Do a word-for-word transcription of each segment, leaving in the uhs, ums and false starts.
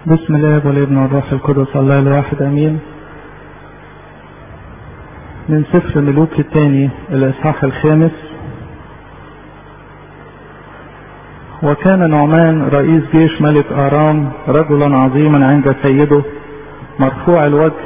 بسم الله والابن والروح القدس الله الواحد امين. من سفر ملوك الثاني الاصحاح الخامس. وكان نعمان رئيس جيش ملك ارام رجلا عظيما عند سيده مرفوع الوجه،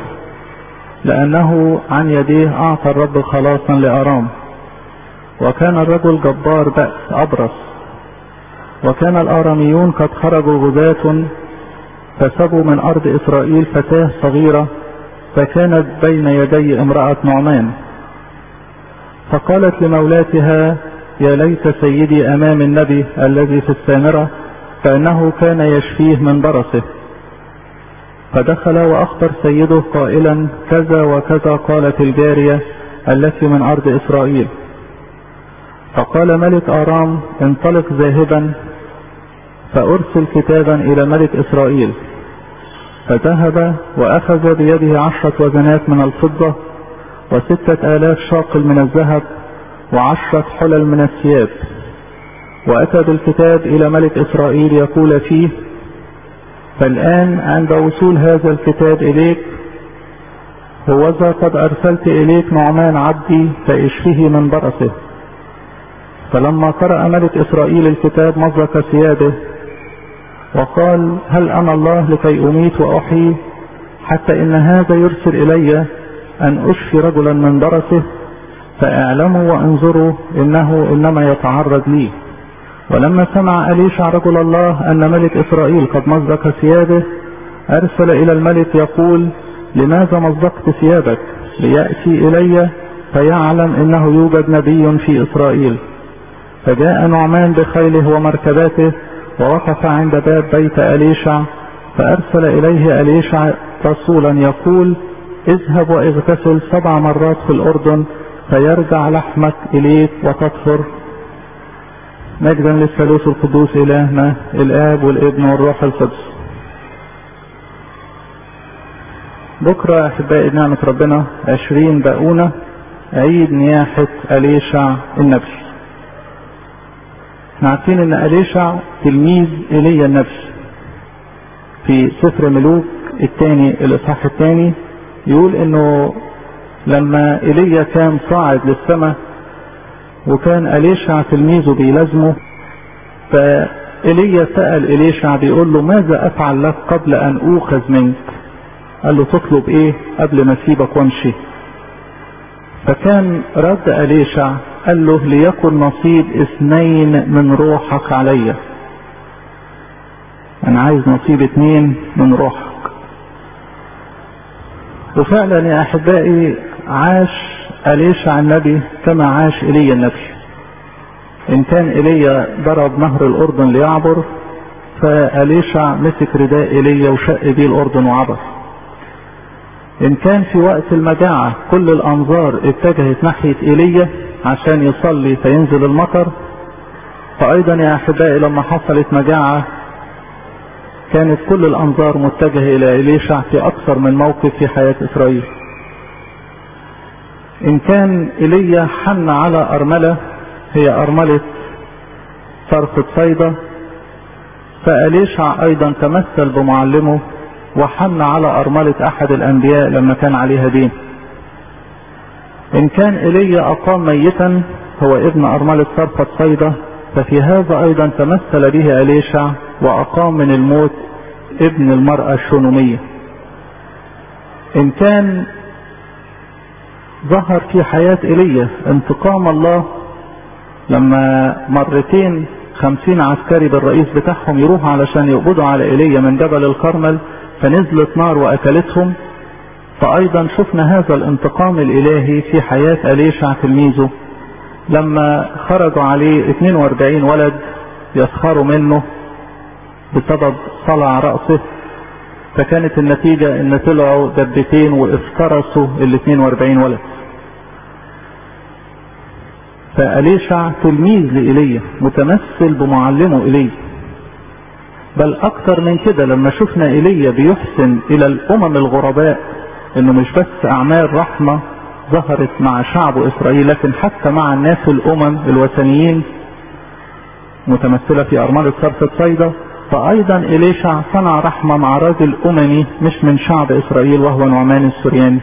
لانه عن يديه اعطى الرب خلاصا لارام. وكان الرجل جبار بأس ابرص. وكان الاراميون قد خرجوا غزاة فسبوا من ارض اسرائيل فتاة صغيرة، فكانت بين يدي امرأة نعمان. فقالت لمولاتها: يا ليت سيدي امام النبي الذي في السامرة، فانه كان يشفيه من برصه. فدخل واخبر سيده قائلا: كذا وكذا قالت الجارية التي من ارض اسرائيل. فقال ملك ارام: انطلق ذاهبا فارسل كتابا الى ملك اسرائيل. فذهب واخذ بيده عشرة وزنات من الفضة وستة الاف شاقل من الذهب وعشرة حلل من الثياب، واتى بالكتاب الى ملك اسرائيل يقول فيه: فالان عند وصول هذا الكتاب اليك هوذا قد ارسلت اليك نعمان عبدي فاشفه من برصه. فلما قرأ ملك اسرائيل الكتاب مزق ثيابه وقال: هل انا الله لكي اميت واحيي؟ حتى ان هذا يرسل الي ان اشفي رجلا من برصه، فاعلموا وانظروا انه انما يتعرض لي. ولما سمع أليشع رجل الله ان ملك اسرائيل قد مزق ثيابه، ارسل الى الملك يقول: لماذا مزقت ثيابك؟ ليأتي الي فيعلم انه يوجد نبي في اسرائيل. فجاء نعمان بخيله ومركباته ووقف عند باب بيت أليشع، فأرسل إليه أليشع رسولا يقول: اذهب واغتسل سبع مرات في الأردن فيرجع لحمك إليك وتطهر. مجدا للثالوث القدوس إلهنا الآب والابن والروح القدس. بكرة أحبائي بنعمة ربنا عشرين باقونة عيد نياحة أليشع النبي. عارفين ان أليشع تلميذ ايليا النبي. في سفر ملوك الثاني الاصحاح الثاني يقول انه لما ايليا كان صاعد للسماء وكان أليشع تلميذه بيلازمه، فايليا سأل أليشع بيقول له: ماذا افعل لك قبل ان اوخذ منك؟ قال له: تطلب ايه قبل ما اسيبك وامشي؟ فكان رد أليشع قال له: ليكن نصيب اثنين من روحك عليا. انا عايز نصيب اثنين من روحك. وفعلا يا احبائي عاش أليشع النبي كما عاش ايليا النبي. ان كان ايليا ضرب نهر الاردن ليعبر، فأليشع مسك رداء ايليا وشق بيه الاردن وعبر. ان كان في وقت المجاعة كل الانظار اتجهت ناحية ايليا عشان يصلي فينزل المطر، فايضا يا احبائي لما حصلت مجاعة كانت كل الانظار متجهة الى أليشع في اكثر من موقف في حياة اسرائيل. ان كان ايليا حن على ارملة هي ارملة صرخة صيدا، فأليشع ايضا تمثل بمعلمه وحن على ارملة احد الانبياء لما كان عليها دين. ان كان ايليا اقام ميتا هو ابن ارملة صرخة صيدا، ففي هذا ايضا تمثل به أليشع واقام من الموت ابن المرأة الشونومية. ان كان ظهر في حياة ايليا انتقام الله لما مرتين خمسين عسكري بالرئيس بتاعهم يروحوا علشان يقبضوا على ايليا من جبل الكرمل، فنزلت نار واكلتهم. فايضا شفنا هذا الانتقام الالهي في حياة أليشع تلميذه لما خرجوا عليه اثنين واربعين ولد يسخروا منه بسبب صلع رأسه، فكانت النتيجة ان طلعوا دبتين وافترسوا ال اثنين واربعين ولد. فأليشع تلميذ لإيليا متمثل بمعلمه إيليا. بل اكتر من كده لما شفنا ايليا بيحسن الى الامم الغرباء، انه مش بس اعمال رحمة ظهرت مع شعب اسرائيل لكن حتى مع الناس الامم الوثنيين متمثلة في ارملة صرخة صيدا، فأيضا إليشع صنع رحمة مع راجل أممي مش من شعب إسرائيل وهو نعمان السورياني.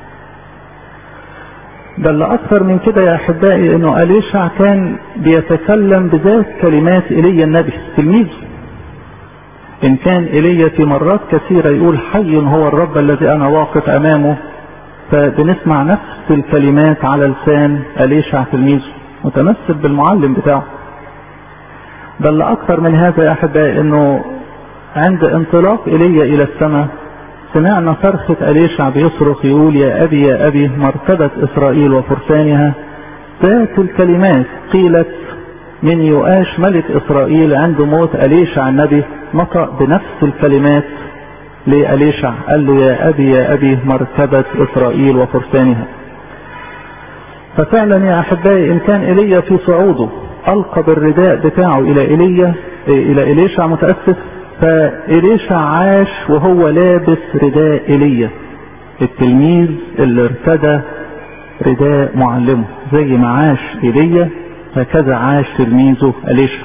بل أكثر من كده يا أحبائي إنه إليشع كان بيتكلم بذات كلمات إيليا النبي تلميذه. إن كان إيليا في مرات كثيرة يقول حي هو الرب الذي أنا واقف أمامه، فبنسمع نفس الكلمات على لسان إليشع تلميذه متمثل بالمعلم بتاعه. بل أكثر من هذا يا أحبائي إنه عند انطلاق إيليا إلى السماء سمعنا صرخة إليشع بيصرخ يقول يا أبي يا أبي مركبة إسرائيل وفرسانها. ذات الكلمات قيلت من يؤاش ملك إسرائيل عند موت إليشع النبي، نطق بنفس الكلمات لإليشع، قال له يا أبي يا أبي مركبة إسرائيل وفرسانها. ففعلا يا أحبائي إن كان إيليا في صعوده ألقى بالرداء بتاعه إلى إيليا إلى إليشع متأسف، فإليشع عاش وهو لابس رداء إيليا، التلميذ اللي ارتدى رداء معلمه. زي ما عاش إيليا هكذا عاش تلميذه إليشع.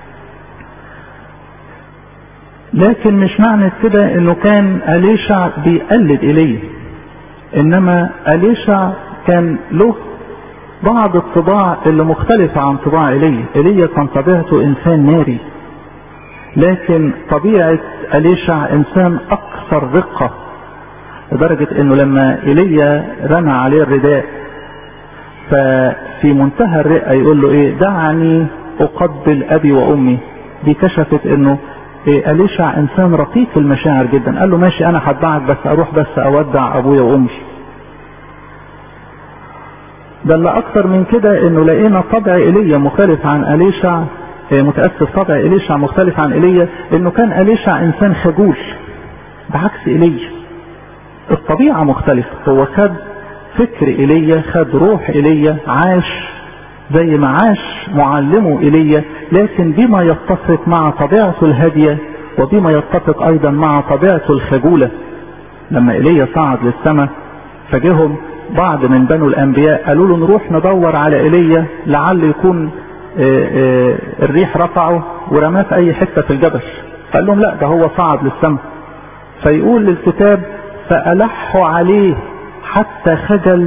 لكن مش معنى كده انه كان إليشع بيقلد إيليا، انما إليشع كان له بعض الطباع اللي مختلفة عن طباع إيليا. إيليا كان طبيعته انسان ناري، لكن طبيعة إليشع انسان اكثر رقة، لدرجة انه لما إيليا رمى عليه الرداء ففي منتهى الرقة يقول له ايه دعني اقبل ابي وامي. دي كشفت انه إيه إليشع انسان رقيق المشاعر جدا. قال له ماشي انا هتبعك بس اروح بس اودع ابويا وامي. بل اكتر من كده انه لقينا طبع إيليا مختلف عن إليشع، إيه متأسف طبع إليشع مختلف عن إيليا، انه كان إليشع انسان خجول بعكس إيليا. الطبيعة مختلفة، هو خد فكر إيليا، خد روح إيليا، عاش زي ما عاش معلمه إيليا، لكن بما يتفق مع طبيعته الهادية وبما يتفق ايضا مع طبيعته الخجولة. لما إيليا صعد للسماء فجهم بعض من بنو الانبياء قالوا له نروح ندور على إيليا لعل يكون اه اه الريح رفعه ورماه في اي حتة في الجبل. قال لهم لا ده هو صعد للسماء. فيقول للكتاب فألحوا عليه حتى خجل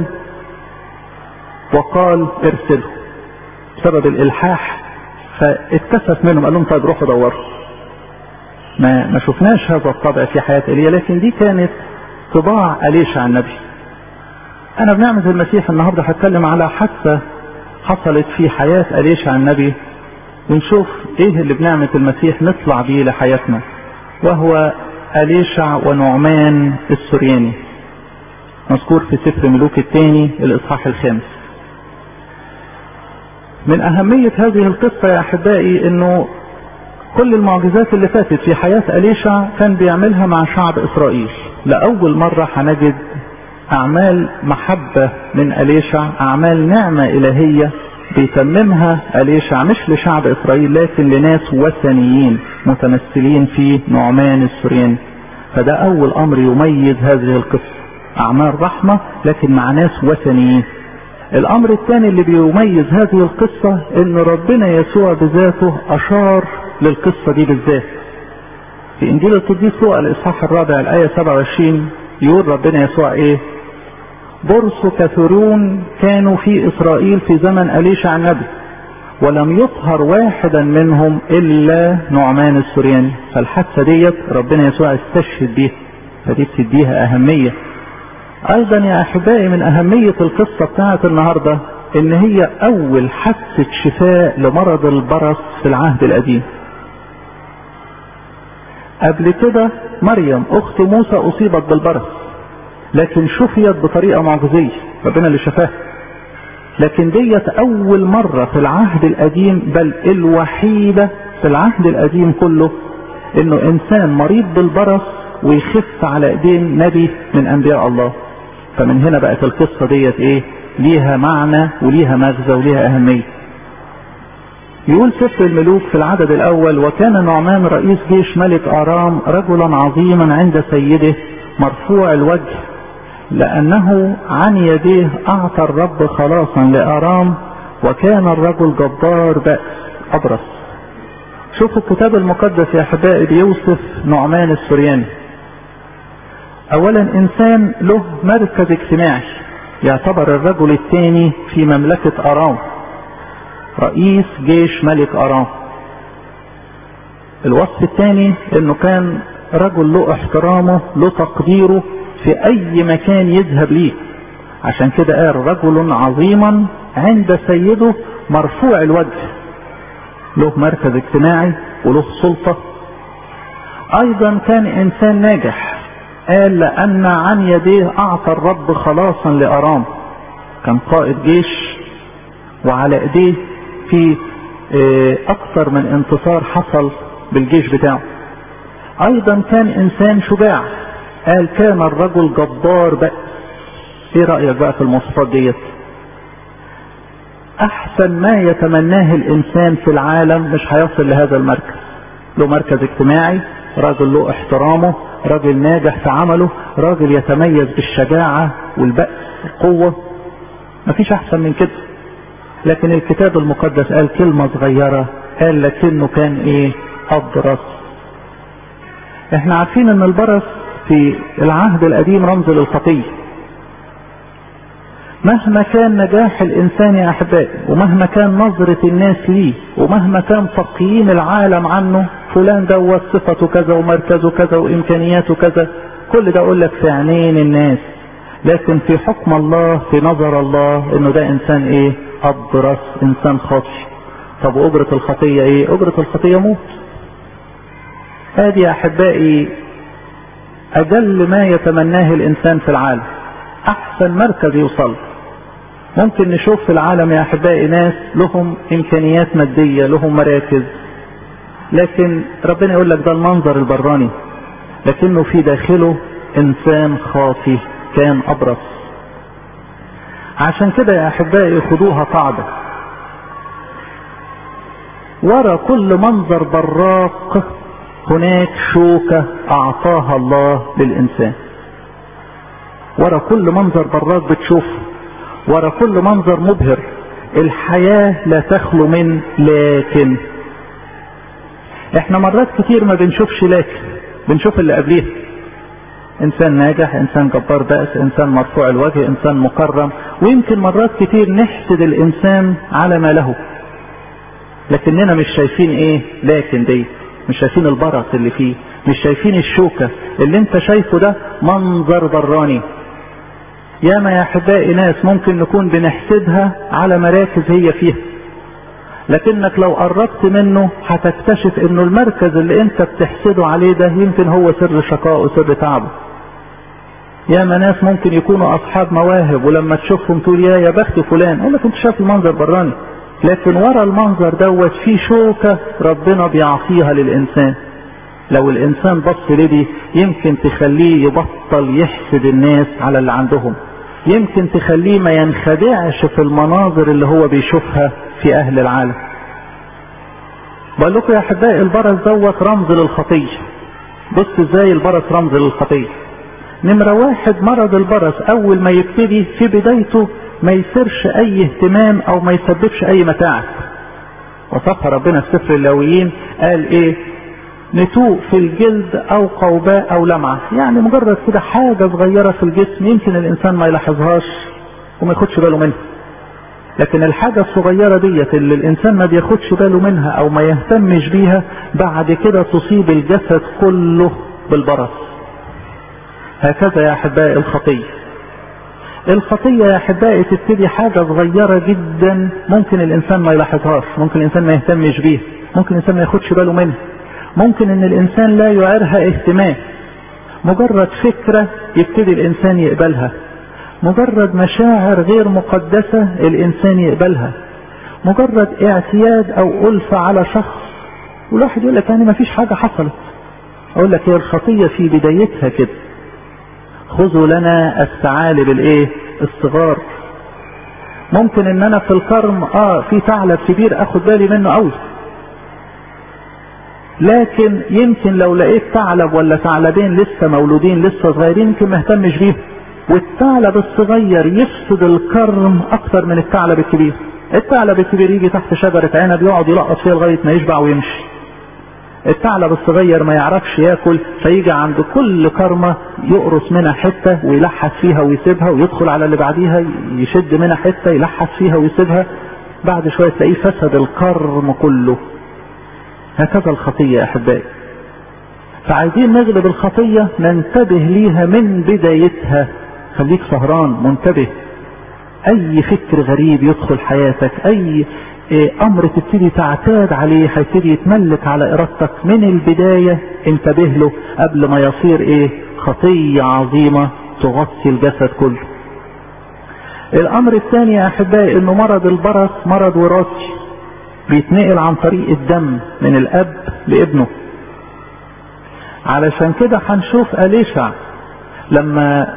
وقال ارسله. بسبب الالحاح فاتكسف منهم، قال لهم طيب روحوا دوروا. ما ما شفناش هذا الطبع في حياة إيليا، لكن دي كانت طباع إليشع النبي. انا بنعمة المسيح النهاردة هتكلم على حادثة حصلت في حياة إليشع النبي، ونشوف ايه اللي بنعمة المسيح نطلع بيه لحياتنا، وهو إليشع ونعمان السورياني، مذكور في سفر ملوك الثاني الاصحاح الخامس. من اهمية هذه القصة يا احبائي انه كل المعجزات اللي فاتت في حياة إليشع كان بيعملها مع شعب اسرائيل. لأول مرة هنجد اعمال محبة من إليشع، اعمال نعمة الهية بيتممها إليشع مش لشعب اسرائيل لكن لناس وثنيين متمثلين في نعمان السورياني. فده اول امر يميز هذه القصة، اعمال رحمة لكن مع ناس وثنيين. الامر الثاني اللي بيميز هذه القصة ان ربنا يسوع بذاته اشار للقصة دي بالذات. في انجيل القديس لوقا الاصحاح الرابع الاية سبعة وعشرين يقول ربنا يسوع ايه؟ برص كثيرون كانوا في اسرائيل في زمن إليشع النبي ولم يطهر واحدا منهم الا نعمان السورياني. فالحادثة ديت ربنا يسوع استشهد بيها، فدي بتديها اهمية. ايضا يا احبائي من اهمية القصة بتاعت النهاردة ان هي اول حادثة شفاء لمرض البرص في العهد القديم. قبل كده مريم اخت موسى اصيبت بالبرص لكن شفيت بطريقة معجزية، ربنا اللي شفاها. لكن ديت اول مرة في العهد القديم، بل الوحيدة في العهد القديم كله، انه انسان مريض بالبرص ويخف على ايدين نبي من انبياء الله. فمن هنا بقت القصة ديت ايه؟ ليها معنى وليها مغزى وليها اهمية. يقول سفر الملوك في العدد الاول وكان نعمان رئيس جيش ملك ارام رجلا عظيما عند سيده مرفوع الوجه، لانه عن يديه اعطى الرب خلاصا لارام، وكان الرجل جبار بأس ابرص. شوفوا الكتاب المقدس يا احبائي بيوصف نعمان السورياني. اولا انسان له مركز اجتماعي، يعتبر الرجل الثاني في مملكة ارام، رئيس جيش ملك ارام. الوصف الثاني انه كان رجل له احترامه، له تقديره في اي مكان يذهب ليه، عشان كده قال رجل عظيما عند سيده مرفوع الوجه، له مركز اجتماعي وله سلطة. ايضا كان انسان ناجح، قال لان عن يديه اعطى الرب خلاصا لارام، كان قائد جيش وعلى ايديه في اكثر من انتصار حصل بالجيش بتاعه. ايضا كان انسان شجاع، قال كان الرجل جبار بأس. ايه رأيك بقى في المواصفات ديت؟ احسن ما يتمناه الانسان في العالم مش هيصل لهذا المركز. له مركز اجتماعي، راجل له احترامه، راجل ناجح في عمله، راجل يتميز بالشجاعة والبأس القوة، مفيش احسن من كده. لكن الكتاب المقدس قال كلمة صغيرة، قال لكنه كان ايه؟ ابرص. احنا عارفين ان البرص في العهد القديم رمز للخطية. مهما كان نجاح الانسان يا احبائي، ومهما كان نظرة الناس ليه، ومهما كان تقييم العالم عنه، فلان دوت صفته كذا ومركزه كذا وامكانياته كذا، كل ده اقول لك في عينين الناس. لكن في حكم الله، في نظر الله، انه ده انسان ايه؟ ابرص، انسان خاطئ. طب واجرة الخطية ايه؟ اجرة الخطية موت. هذه يا احبائي اجل ما يتمناه الانسان في العالم، احسن مركز يوصل. ممكن نشوف في العالم يا احبائي ناس لهم امكانيات مادية، لهم مراكز، لكن ربنا يقول لك ده المنظر البراني، لكنه في داخله انسان خاطئ، كان ابرص. عشان كده يا احبائي خدوها قاعدة، ورا كل منظر براق هناك شوكة اعطاها الله للانسان. ورا كل منظر براق بتشوفه، ورا كل منظر مبهر، الحياة لا تخلو من لكن. احنا مرات كتير ما بنشوفش لكن، بنشوف اللي قبليه، انسان ناجح، انسان جبار بأس، انسان مرفوع الوجه، انسان مكرم، ويمكن مرات كتير نحسد الانسان على ما له، لكننا مش شايفين ايه لكن دي، مش شايفين البرص اللي فيه، مش شايفين الشوكة اللي انت شايفه ده منظر براني. ياما يا احبائي ناس ممكن نكون بنحسدها على مراكز هي فيها، لكنك لو قربت منه هتكتشف انه المركز اللي انت بتحسده عليه ده يمكن هو سر شقائه وسر تعبه. ياما ناس ممكن يكونوا اصحاب مواهب، ولما تشوفهم تقول يا يا بخت فلان، اقول لك انت شايف المنظر براني، لكن ورا المنظر دوت في شوكة ربنا بيعطيها للانسان. لو الانسان بص لدي يمكن تخليه يبطل يحسد الناس على اللي عندهم، يمكن تخليه ما ينخدعش في المناظر اللي هو بيشوفها في اهل العالم. بقول لكم يا احبائي البرص دوت رمز للخطية. بص ازاي البرص رمز للخطية. نمرة واحد، مرض البرص اول ما يبتدي في بدايته ما يصيرش اي اهتمام او ما يسببش اي متاعب. وصفها ربنا في سفر اللاويين، قال ايه؟ نتوء في الجلد او قوباء او لمعة، يعني مجرد كده حاجة صغيرة في الجسم يمكن الانسان ما يلاحظهاش وما ياخدش باله منها، لكن الحاجة الصغيرة ديت اللي الانسان ما بياخدش باله منها او ما يهتمش بيها بعد كده تصيب الجسد كله بالبرص. هكذا يا احبائي الخطية. الخطية يا احبائي تبتدي حاجة صغيرة جدا ممكن الانسان ما يلاحظهاش، ممكن الانسان ما يهتمش بيها، ممكن الانسان ما ياخدش باله منها، ممكن ان الانسان لا يعيرها اهتمام. مجرد فكرة يبتدي الانسان يقبلها، مجرد مشاعر غير مقدسة الانسان يقبلها، مجرد اعتياد او ألفة على شخص، والواحد يقول لك يعني ما فيش حاجة حصلت. اقول لك هي الخطية في بدايتها كده. خذوا لنا الثعالب الايه؟ الصغار. ممكن ان انا في الكرم اه في ثعلب كبير اخد بالي منه قوي، لكن يمكن لو لقيت ثعلب ولا ثعلبين لسه مولودين لسه صغيرين يمكن ما اهتمش بيهم، والثعلب الصغير يفسد الكرم اكتر من الثعلب الكبير. الثعلب الكبير يجي تحت شجرة عنب يقعد يلقط فيها لغاية ما يشبع ويمشي، الثعلب الصغير ما يعرفش ياكل، فيجي عند كل كرمة يقرص منها حتة ويلحس فيها ويسيبها، ويدخل على اللي بعديها يشد منها حتة يلحس فيها ويسيبها، بعد شوية تلاقيه فسد الكرم كله. هكذا الخطية يا أحبائي. فعايزين نغلب الخطية ننتبه ليها من بدايتها. خليك سهران منتبه. أي فكر غريب يدخل حياتك، أي أمر تبتدي تعتاد عليه هيبتدي يتملك على إرادتك، من البداية انتبه له قبل ما يصير إيه خطية عظيمة تغطي الجسد كله. الأمر الثاني يا أحبائي إنه مرض البرص مرض وراثي، بيتنقل عن طريق الدم من الأب لابنه. علشان كده هنشوف أليشع لما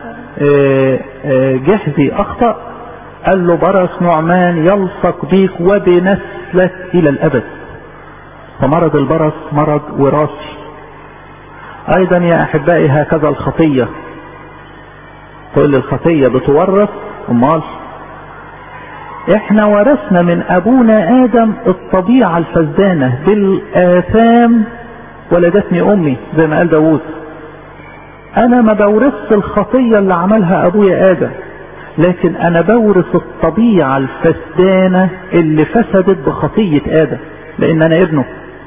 جحزي أخطأ قال له برص نعمان يلصق بيك وبنسلك إلى الأبد. فمرض البرص مرض وراثي. أيضا يا أحبائي هكذا الخطية. تقول لي الخطية بتورث؟ أمال احنا ورثنا من أبونا آدم الطبيعة الفسدانة بالآثام ولدتني أمي زي ما قال داود. أنا ما بورثت الخطية اللي عملها أبويا آدم، لكن أنا بورث الطبيعة الفسدانة اللي فسدت بخطية آدم، لأن أنا ابنه.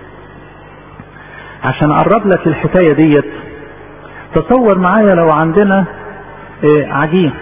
عشان أقرب لك الحكاية ديت، تصور معايا لو عندنا عجين،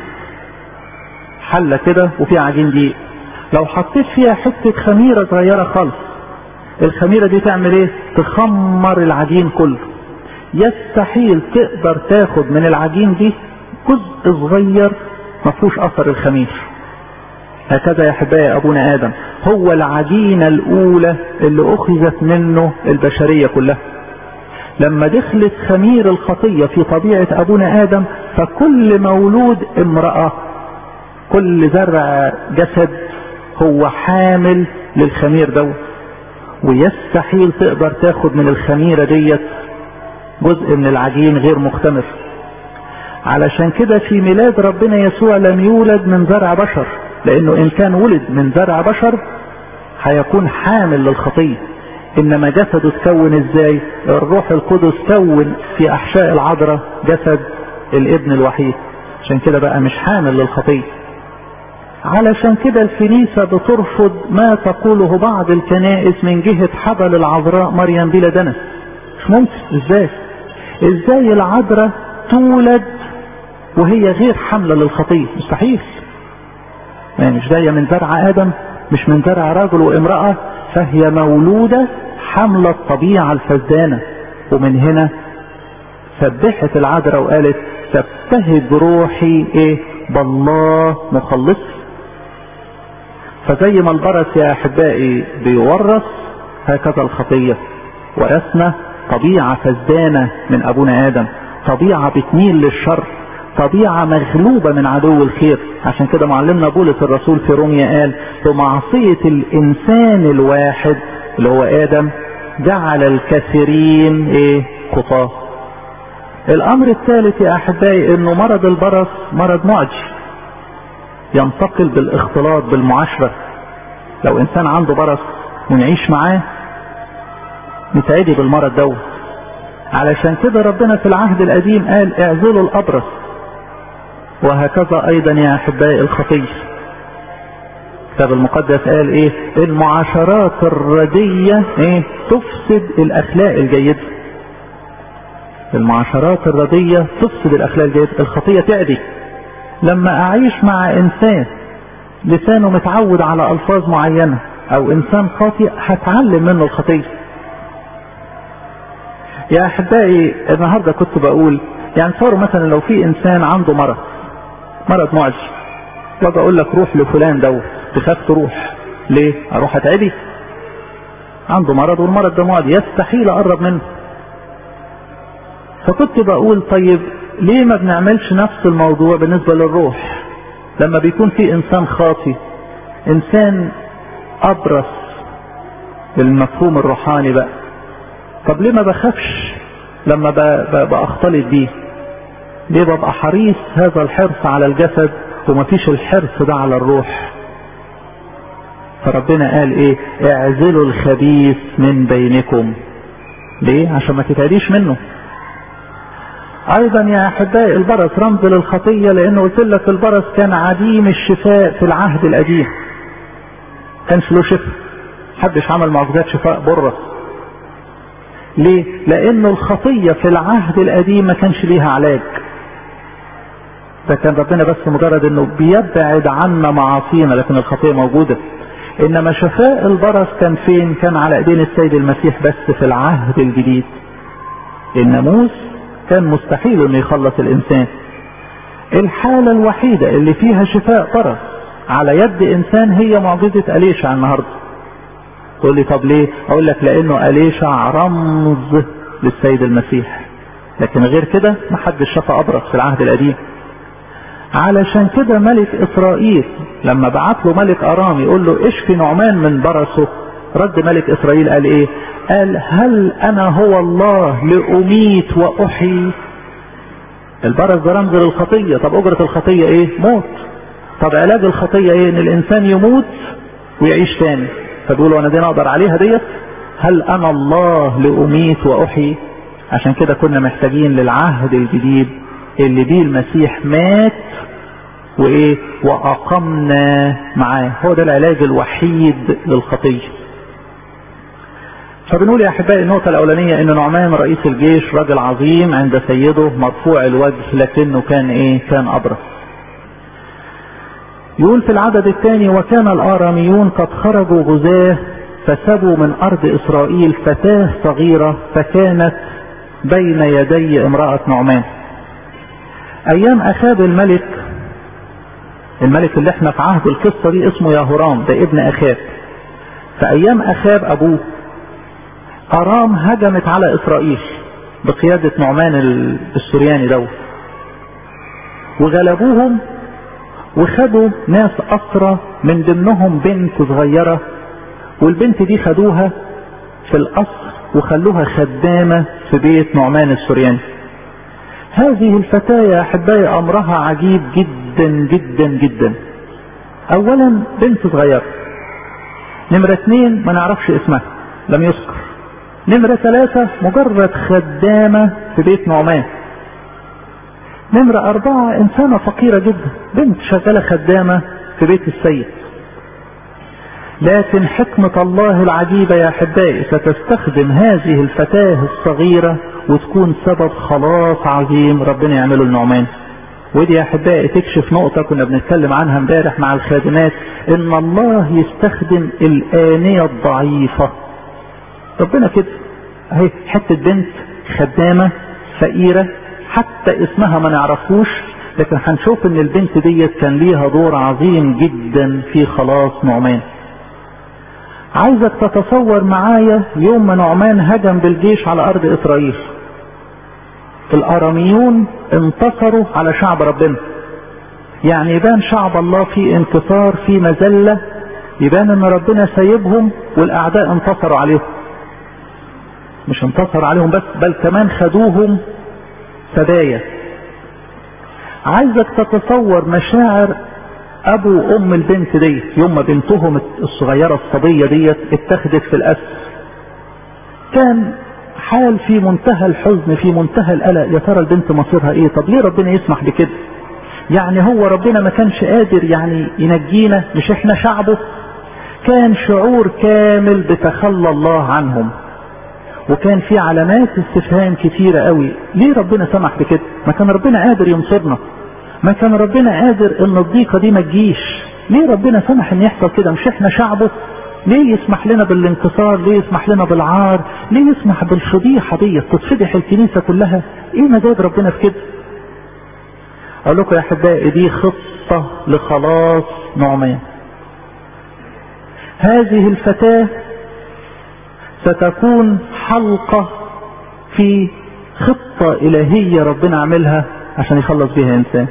حلة كده وفي عجين دي، لو حطيت فيها حتة خميرة صغيرة خالص، الخميرة دي تعمل ايه؟ تخمر العجين كله. يستحيل تقدر تاخد من العجين دي جزء صغير ما فيهوش اثر الخمير. هكذا يا احبائي ابونا ادم هو العجينة الاولى اللي اخذت منه البشرية كلها. لما دخلت خمير الخطية في طبيعة ابونا ادم، فكل مولود امرأة، كل زرع جسد هو حامل للخمير دوت، ويستحيل تقدر تاخد من الخميرة ديت جزء من العجين غير مختمر. علشان كده في ميلاد ربنا يسوع لم يولد من زرع بشر، لانه ان كان ولد من زرع بشر هيكون حامل للخطية. انما جسده تكون ازاي؟ الروح القدس كون في احشاء العذراء جسد الابن الوحيد، عشان كده بقى مش حامل للخطية. علشان كده الكنيسة بترفض ما تقوله بعض الكنائس من جهة حبل العذراء مريم بلا دنس. مش ممكن. ازاي ازاي العذراء تولد وهي غير حاملة للخطية؟ مستحيل. يعني مش جاية من زرع آدم، مش من زرع رجل وامرأة، فهي مولودة حاملة الطبيعة الفسدانة. ومن هنا سبحت العذراء وقالت تبتهج روحي ايه بالله مخلصي. فزي ما البرص يا احبائي بيورث، هكذا الخطية ورثنا طبيعة فسدانة من ابونا ادم، طبيعة بتميل للشر، طبيعة مغلوبة من عدو الخير. عشان كده معلمنا بولس الرسول في روميا قال بمعصية الانسان الواحد اللي هو ادم جعل الكثيرين ايه خطاه. الامر الثالث يا احبائي انه مرض البرص مرض معدي، ينتقل بالاختلاط بالمعاشرة. لو انسان عنده برص ونعيش معاه نتعدي بالمرض دوت. علشان كده ربنا في العهد القديم قال اعزلوا الابرص، وهكذا ايضا يا احبائي الخطية. الكتاب المقدس قال ايه؟ المعاشرات الردية ايه تفسد الاخلاق الجيدة. المعاشرات الردية تفسد الاخلاق الجيدة. الخطية تعدي. لما اعيش مع انسان لسانه متعود على الفاظ معينة او انسان خاطئ هتعلم منه الخطية. يا احبائي النهاردة كنت بقول يعني صاروا مثلا لو في انسان عنده مرض مرض معدي، واجي اقول لك روح لفلان دوت، تخاف تروح ليه؟ اروح اتعدي؟ عنده مرض والمرض ده معدي، يستحيل اقرب منه. فكنت بقول طيب ليه ما بنعملش نفس الموضوع بالنسبة للروح؟ لما بيكون في انسان خاطي، انسان ابرص بالمفهوم الروحاني بقى، طب ليه ما بخافش لما بأختلط بيه؟ ليه ببقى حريص هذا الحرص على الجسد ومفيش الحرص ده على الروح؟ فربنا قال ايه؟ اعزلوا الخبيث من بينكم. ليه؟ عشان ما تتعديش منه. ايضا يا احبائي البرص رمز للخطية، لانه قلت لك البرص كان عديم الشفاء في العهد القديم، كانش له شفاء، محدش عمل معجزات شفاء برص. ليه؟ لانه الخطية في العهد القديم ما كانش ليها علاج، ده كان ربنا بس مجرد انه بيبعد عنا معاصينا، لكن الخطية موجودة. انما شفاء البرص كان فين؟ كان على ايدين السيد المسيح بس في العهد الجديد. الناموس كان مستحيل انه يخلص الانسان. الحالة الوحيدة اللي فيها شفاء برص على يد انسان هي معجزة اليشع النهاردة. تقول لي طب ليه؟ اقول لك لانه اليشع رمز للسيد المسيح، لكن غير كده ما حدش شفى ابرص في العهد القديم. علشان كده ملك اسرائيل لما بعت له ملك ارام يقول له اشفي نعمان من برصه، رد ملك اسرائيل قال ايه؟ قال هل انا هو الله لاميت واحيي؟ البرص ده رمز للخطية. طب اجرة الخطية ايه؟ موت. طب علاج الخطية ايه؟ ان الانسان يموت ويعيش تاني. فبيقولوا انا دي نقدر عليها ديت؟ هل انا الله لاميت واحيي؟ عشان كده كنا محتاجين للعهد الجديد اللي بيه المسيح مات وايه واقمنا معاه، هو ده العلاج الوحيد للخطية. فبنقول يا احبائي النقطة الاولانية ان نعمان رئيس الجيش رجل عظيم عند سيده مرفوع الوجه، لكنه كان ايه؟ كان ابرص. يقول في العدد الثاني وكان الاراميون قد خرجوا غزاة فسبوا من ارض اسرائيل فتاة صغيرة فكانت بين يدي امرأة نعمان. ايام اخاب الملك، الملك اللي احنا في عهد القصة دي اسمه يهورام، ده ابن اخاب. فايام اخاب ابوه ارام هجمت على اسرائيل بقيادة نعمان السورياني دوت، وغلبوهم وخدوا ناس اسرى، من ضمنهم بنت صغيرة، والبنت دي خدوها في القصر وخلوها خدامة في بيت نعمان السورياني. هذه الفتاة يا احبائي امرها عجيب جدا جدا جدا. اولا بنت صغيرة، نمرة اثنين ما نعرفش اسمها لم يذكر، نمرة ثلاثة مجرد خدامة في بيت نعمان، نمرة اربعة انسانة فقيرة جدا، بنت شغالة خدامة في بيت السيد. لكن حكمة الله العجيبة يا احبائي ستستخدم هذه الفتاة الصغيرة وتكون سبب خلاص عظيم ربنا يعمله لنعمان. ودي يا احبائي تكشف نقطة كنا بنتكلم عنها امبارح مع الخادمات، ان الله يستخدم الآنية الضعيفة. ربنا كده اهي حتة بنت خدامة فقيرة حتى اسمها ما نعرفوش، لكن هنشوف ان البنت ديت كان ليها دور عظيم جدا في خلاص نعمان. عايزك تتصور معايا يوم ما نعمان هجم بالجيش على ارض اسرائيل، الاراميون انتصروا على شعب ربنا، يعني يبان شعب الله في انتصار في مذلة، يبان ان ربنا سايبهم والاعداء انتصروا عليهم. مش انتصر عليهم بس، بل كمان خدوهم سبايا. عايزك تتصور مشاعر ابو وام البنت دي يوم ما بنتهم الصغيرة الصبية دي اتخذت في الاسر. كان حال في منتهى الحزن، في منتهى القلق، يا ترى البنت مصيرها ايه؟ طب ليه ربنا يسمح بكده؟ يعني هو ربنا ما كانش قادر يعني ينجينا؟ مش احنا شعبه؟ كان شعور كامل بتخلى الله عنهم، وكان في علامات استفهام كتيرة قوي. ليه ربنا سمح بكده؟ ما كان ربنا قادر ينصرنا، ما كان ربنا قادر ان الضيقة دي ما تجيش. ليه ربنا سمح ان يحصل كده؟ مش احنا شعبه؟ ليه يسمح لنا بالانتصار؟ ليه يسمح لنا بالعار؟ ليه يسمح بالفضيحة دي تتفضح الكنيسة كلها؟ ايه مزاج ربنا في كده؟ اقول لكم يا احبائي دي خطة لخلاص نعمان. هذه الفتاة ستكون حلقة في خطة الهية ربنا عملها عشان يخلص بها انسان.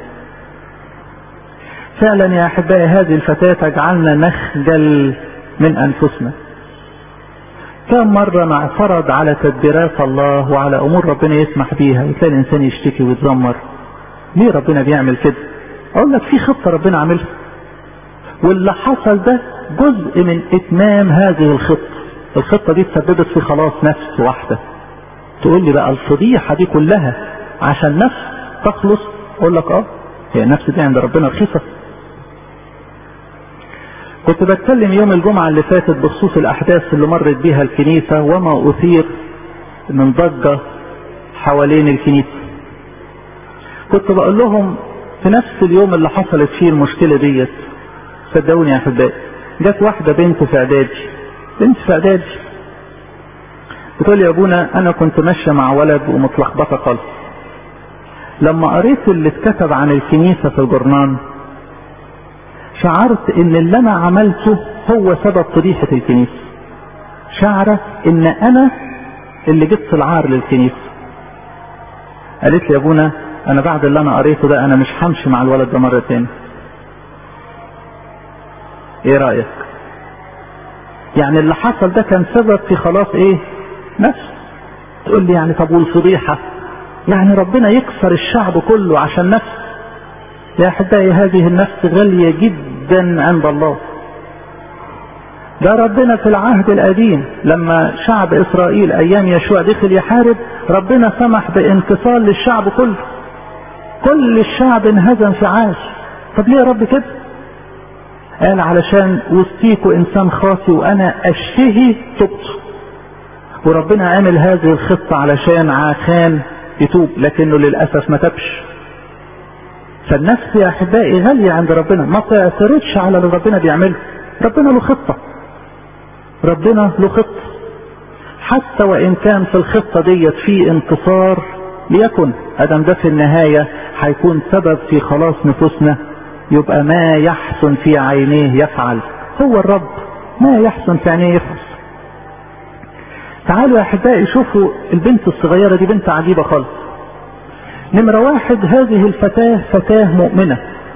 فعلا يا احبائي هذه الفتاة تجعلنا نخجل من انفسنا. كم مرة نعترض على تدبيرات الله وعلى امور ربنا يسمح بيها، وتلاقي الانسان يشتكي ويتذمر. ليه ربنا بيعمل كده؟ اقول لك في خطة ربنا عملها، واللي حصل ده جزء من اتمام هذه الخطة. الخطة دي تسببت في خلاص نفس واحدة، تقول لي بقى الفضيحة دي كلها عشان نفس تخلص؟ اقول لك اه، هي النفس دي عند ربنا رخيصة. كنت بتكلم يوم الجمعة اللي فاتت بخصوص الاحداث اللي مرت بيها الكنيسة وما اثير من ضجة حوالين الكنيسة. كنت بقول لهم في نفس اليوم اللي حصلت فيه المشكلة ديت، صدقوني يا احبائي، جت واحدة بنت في اعدادي، بنت في اعدادي بتقول لي يا ابونا انا كنت ماشية مع ولد ومتلخبطة خالص، لما قريت اللي اتكتب عن الكنيسة في الجرنان شعرت ان اللي انا عملته هو سبب فضيحة الكنيسة. شعرت ان انا اللي جبت العار للكنيسة. قالت لي يا ابونا انا بعد اللي انا قريته ده انا مش همشي مع الولد ده مرة تاني. ايه رأيك؟ يعني اللي حصل ده كان سبب في خلاص ايه؟ نفس. تقول لي يعني طب والفضيحة؟ يعني ربنا يكسر الشعب كله عشان نفس؟ يا احبائي هذه النفس غالية جدا عند الله. ده ربنا في العهد القديم لما شعب اسرائيل ايام يشوع دخل يحارب، ربنا سمح بانتصار للشعب كله، كل الشعب انهزم في عاش. طب ليه يا رب كده؟ قال علشان وسطيكوا انسان خاطي وانا اشتهي توبته. وربنا عامل هذه الخطة علشان عاخان يتوب، لكنه للأسف ما تبش. فالنفس يا احبائي غالية عند ربنا، ما تعترضش على اللي ربنا بيعمله. ربنا له خطة، ربنا له خطة، حتى وان كان في الخطة ديت في انتصار ليكن ادم ده في النهاية هيكون سبب في خلاص نفوسنا، يبقى ما يحسن في عينيه يفعل. هو الرب ما يحسن في عينيه يفعل. تعالوا يا احبائي شوفوا البنت الصغيرة دي، بنت عجيبة خالص. نمرة واحد، هذه الفتاة فتاة مؤمنة،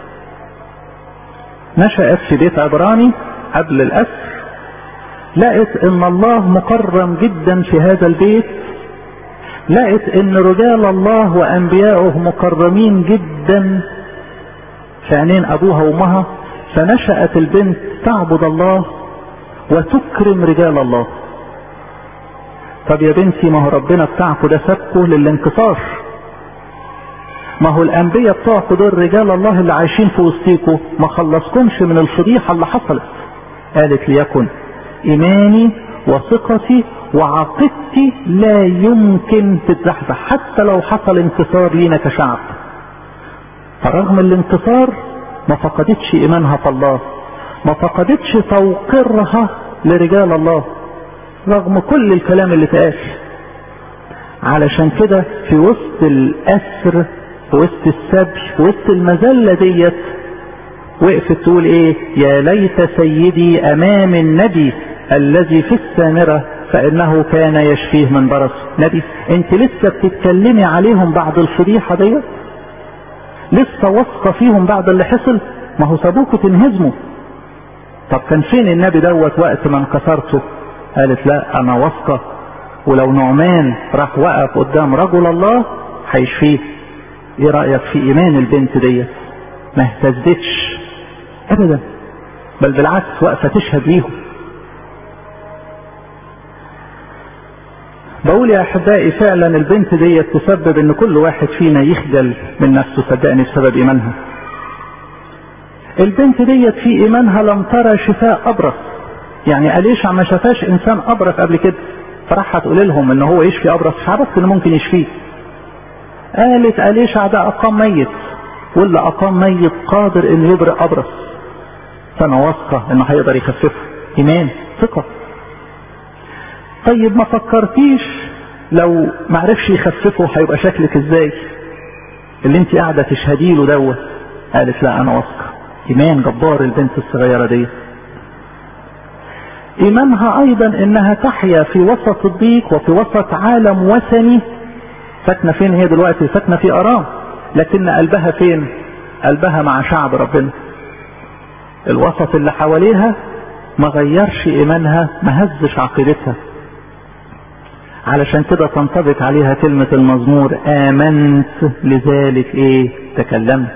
نشأت في بيت عبراني قبل الأسر، لقت ان الله مكرم جدا في هذا البيت، لقت ان رجال الله وانبياؤه مكرمين جدا في عينين ابوها وامها، فنشأت البنت تعبد الله وتكرم رجال الله. طب يا بنتي ما هو ربنا بتاعكم ده سابكم للانتصار، ما هو الانبياء بتوعكم دول رجال الله اللي عايشين في وسطيكم ما خلصكمش من الفضيحة اللي حصلت. قالت ليكن ايماني وثقتي وعقيدتي لا يمكن تتزحزح حتى لو حصل انتصار لينا كشعب. فرغم الانتصار ما فقدتش ايمانها في الله، ما فقدتش توقيرها لرجال الله رغم كل الكلام اللي اتقال. علشان كده في وسط الاسر، في وسط السبي، في وسط المذلة ديت، وقفت تقول ايه؟ يا ليت سيدي امام النبي الذي في السامرة فانه كان يشفيه من برص. نبي؟ انت لسه بتتكلمي عليهم بعد الفضيحة ديت؟ لسه واثقة فيهم بعد اللي حصل؟ ما هو سابوكوا تنهزموا. طب كان فين النبي دوت وقت ما انكسرته؟ قالت لا انا واثقة، ولو نعمان راح وقف قدام رجل الله هيشفيه. ايه رأيك في ايمان البنت ديت؟ ما اهتزتش ابدا، بل بالعكس واقفة تشهد ليهم. بقول يا احبائي فعلا البنت ديت تسبب ان كل واحد فينا يخجل من نفسه، صدقني بسبب ايمانها. البنت ديت في ايمانها لم ترى شفاء ابرص، يعني أليشع ما شافاش انسان ابرص قبل كده، فراح تقول لهم ان هو يشفي ابرص، عرفت انه ممكن يشفيه. قالت أليشع ده اقام ميت، واللي اقام ميت قادر انه يبرئ ابرص، فانا واثقه انه هيقدر يخففه. ايمان، ثقه. طيب ما فكرتيش لو ما عرفش يخففه هيبقى شكلك ازاي اللي انت قاعده تشهدي له دوت؟ قالت لا انا واثقه. ايمان جبار البنت الصغيره دي. ايمانها ايضا انها تحيا في وسط الضيق وفي وسط عالم وثني. ساكنه فين هي دلوقتي؟ ساكنه في ارام، لكن قلبها فين؟ قلبها مع شعب ربنا. الوسط اللي حواليها ما غيرش ايمانها، ما هزش عقيدتها. علشان كده تنطبق عليها كلمة المزمور آمنت لذلك ايه تكلمت.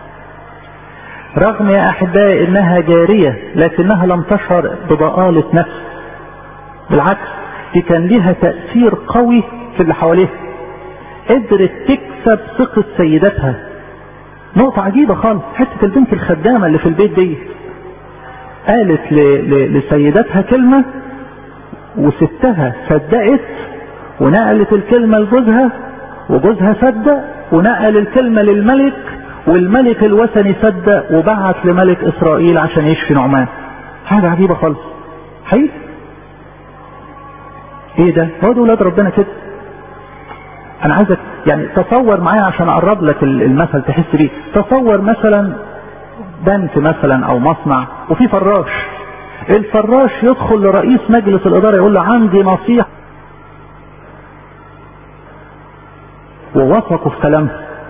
رغم يا احبائي انها جارية لكنها لم تشعر بضآلة نفس، بالعكس دي كان لها تأثير قوي في اللي حواليها، قدرت تكسب ثقة سيدتها. نقطة عجيبة خالص، حتة البنت الخدامة اللي في البيت دي قالت ل... ل... لسيدتها كلمة وستها صدقت ونقلت الكلمة لجوزها، وجوزها صدق ونقل الكلمة للملك، والملك الوثني صدق وبعت لملك إسرائيل عشان يشفي نعمان. حاجة عجيبة خالص حقيقي. ايه ده؟ هو ده ولاد ربنا كده. انا عايزك يعني تصور معايا عشان اقرب لك المثل تحس بيه. تصور مثلا بنك مثلا او مصنع وفي فراش، الفراش يدخل لرئيس مجلس الاداره يقول له عندي نصيحه، ووثقوا في كلامه.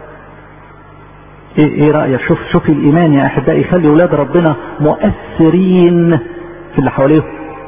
ايه ايه رايك؟ شوف شوف الايمان يا احبائي يخلي ولاد ربنا مؤثرين في اللي حواليهم.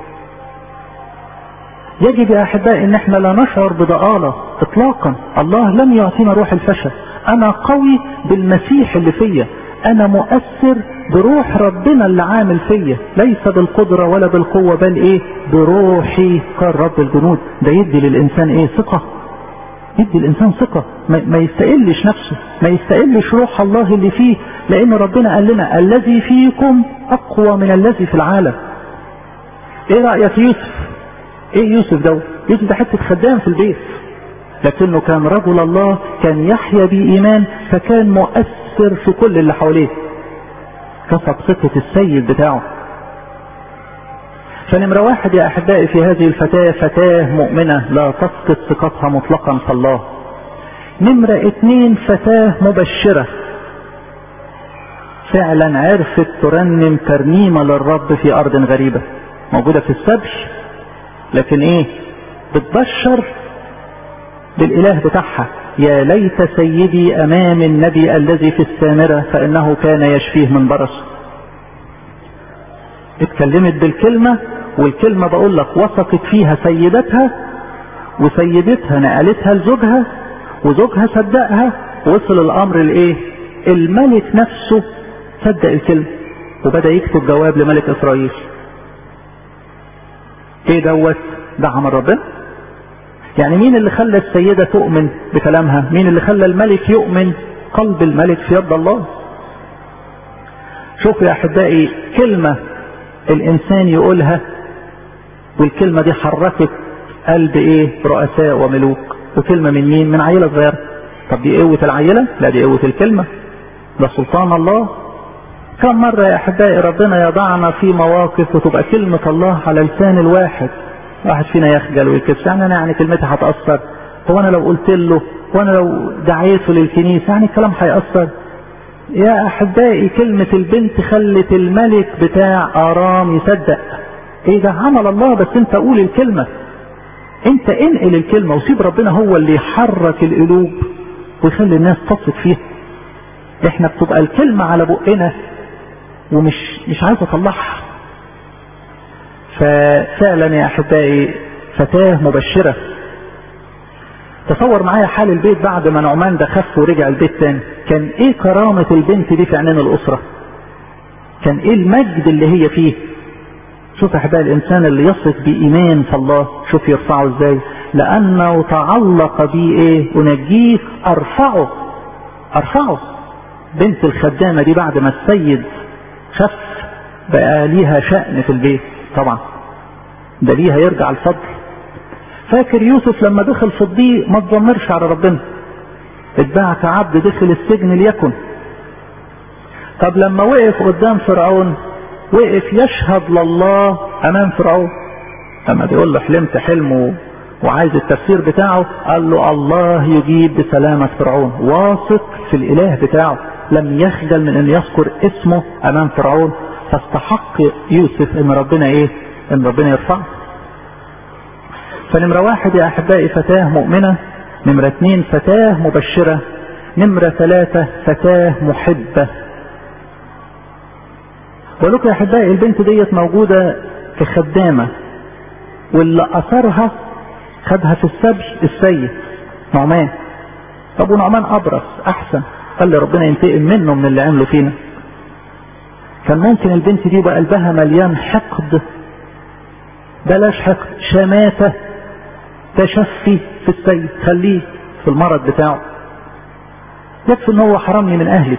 يجب يا احبائي ان احنا لا نشعر بضآلة اطلاقا. الله لم يعطينا روح الفشل. انا قوي بالمسيح اللي فيا، انا مؤثر بروح ربنا اللي عامل فيا، ليس بالقدرة ولا بالقوة بل ايه؟ بروحي قال رب الجنود. ده يدي للانسان ايه؟ ثقة. يدي الانسان ثقة، ما يستقلش نفسه، ما يستقلش روح الله اللي فيه، لان ربنا قال لنا الذي فيكم اقوى من الذي في العالم. ايه رأيك يوسف؟ ايه يوسف ده؟ يوسف ده حتة خدام في البيت، لكنه كان رجل الله، كان يحيا بإيمان، فكان مؤثر في كل اللي حواليه، كسب ثقة السيد بتاعه. فنمرة واحد يا أحبائي في هذه الفتاة فتاة مؤمنة لا تفقد ثقتها مطلقا في الله. نمرة اتنين فتاة مبشرة، فعلا عرفت ترنم ترنيمة للرب في أرض غريبة، موجودة في السبي، لكن ايه؟ بتبشر بالاله بتاعها. يا ليت سيدي امام النبي الذي في السامرة فانه كان يشفيه من برص. اتكلمت بالكلمة، والكلمة بقول لك وثقت فيها سيدتها، وسيدتها نقلتها لزوجها، وزوجها صدقها، وصل الامر لايه؟ الملك نفسه صدق الكلمة وبدأ يكتب جواب لملك اسرائيل. ايه دوت؟ ده عمل ربنا. يعني مين اللي خلى السيدة تؤمن بكلامها؟ مين اللي خلى الملك يؤمن؟ قلب الملك في يد الله. شوفوا يا احبائي، كلمة الانسان يقولها والكلمة دي حركت قلب ايه؟ رؤساء وملوك. وكلمة من مين؟ من عيلة صغيرة. طب دي قوة العيلة؟ لا، دي قوة الكلمة، ده سلطان الله. كم مرة يا احبائي ربنا يضعنا في مواقف وتبقى كلمة الله على لسان الواحد، واحد فينا يخجل ويكسر، يعني انا يعني كلمتي هتأثر؟ هو انا لو قلت له، وانا لو دعيته للكنيسة يعني الكلام هيأثر؟ يا احبائي كلمة البنت خلت الملك بتاع ارام يصدق. ايه ده؟ عمل الله. بس انت قول الكلمة، انت انقل الكلمة وسيب ربنا هو اللي يحرك القلوب ويخلي الناس تثق فيها. احنا بتبقى الكلمة على بقنا ومش مش عايز اطلعها. ففعلا يا احبائي فتاة مبشرة. تصور معايا حال البيت بعد ما نعمان ده خف ورجع البيت تاني، كان ايه كرامة البنت دي في عينين الاسرة؟ كان ايه المجد اللي هي فيه؟ شوف يا احبائي الانسان اللي يثق بايمان في الله، شوف يرفعه ازاي. لانه تعلق بي ايه؟ انجيه، ارفعه ارفعه. بنت الخدامة دي بعد ما السيد خف بقى ليها شأن في البيت، طبعا ده ليها يرجع الفضل. فاكر يوسف لما دخل في الضيق ما تضمرش على ربنا، اتباع كعبد دخل السجن ليكن. طب لما وقف قدام فرعون وقف يشهد لله امام فرعون، لما بيقول له حلمت حلمه وعايز التفسير بتاعه، قال له الله يجيب بسلامة فرعون. واثق في الاله بتاعه، لم يخجل من ان يذكر اسمه امام فرعون. فاستحق يوسف ان ربنا ايه؟ ان ربنا يرفعه. فنمرة واحد يا احبائي فتاة مؤمنة، نمرة اتنين فتاة مبشرة، نمرة ثلاثة فتاة محبة. ولك يا احبائي البنت ديت موجودة كخدامة، واللي اثرها خدها في السبي السيد نعمان. طب ونعمان ابرص احسن، قال لي ربنا ينتقم منه من اللي عمله فينا. كان ممكن البنت دي بقى قلبها مليان حقد، بلاش حقد، شماتة تشفي في السيد، خليه في المرض بتاعه، يكفي ان هو حرمني من اهلي.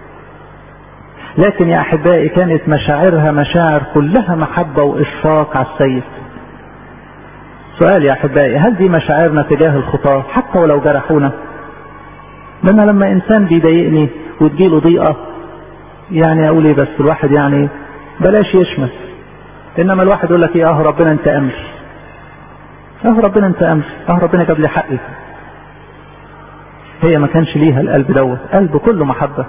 لكن يا احبائي كانت مشاعرها مشاعر كلها محبة واشفاق على السيد. سؤال يا احبائي، هل دي مشاعرنا تجاه الخطاة حتى ولو جرحونا؟ لما لما انسان بيضايقني وتجيله ضيقة يعني اقول ايه، بس الواحد يعني بلاش يشمس. انما الواحد يقول لك ايه، اه ربنا انت امري، اه ربنا انت امري، اه ربنا جاب لي حقي. هي ما كانش ليها القلب دوت، قلب كله محبة.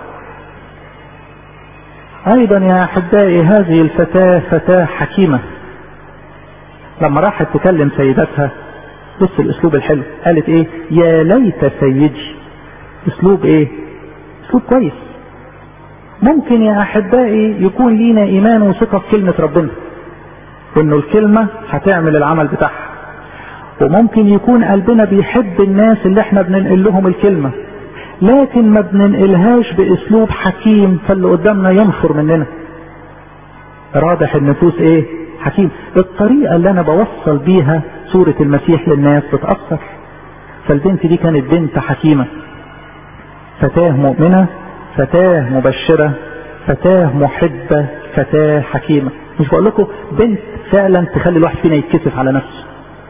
ايضا يا احبائي هذه الفتاة فتاة حكيمة. لما راحت تكلم سيدتها بص الاسلوب الحلو، قالت ايه؟ يا ليت سيدي. اسلوب ايه؟ اسلوب كويس. ممكن يا احبائي يكون لينا ايمان وثقة في كلمة ربنا انه الكلمة هتعمل العمل بتاعها، وممكن يكون قلبنا بيحب الناس اللي احنا بننقل لهم الكلمة، لكن ما بننقلهاش باسلوب حكيم فاللي قدامنا ينفر مننا. رابح النفوس ايه؟ حكيم. الطريقة اللي انا بوصل بيها صورة المسيح للناس بتأثر. فالبنت دي كانت بنت حكيمة، فتاة مؤمنة، فتاة مبشرة، فتاة محبة، فتاة حكيمة. مش بقول لكم بنت فعلا تخلي الواحد فينا يتكسف على نفسه.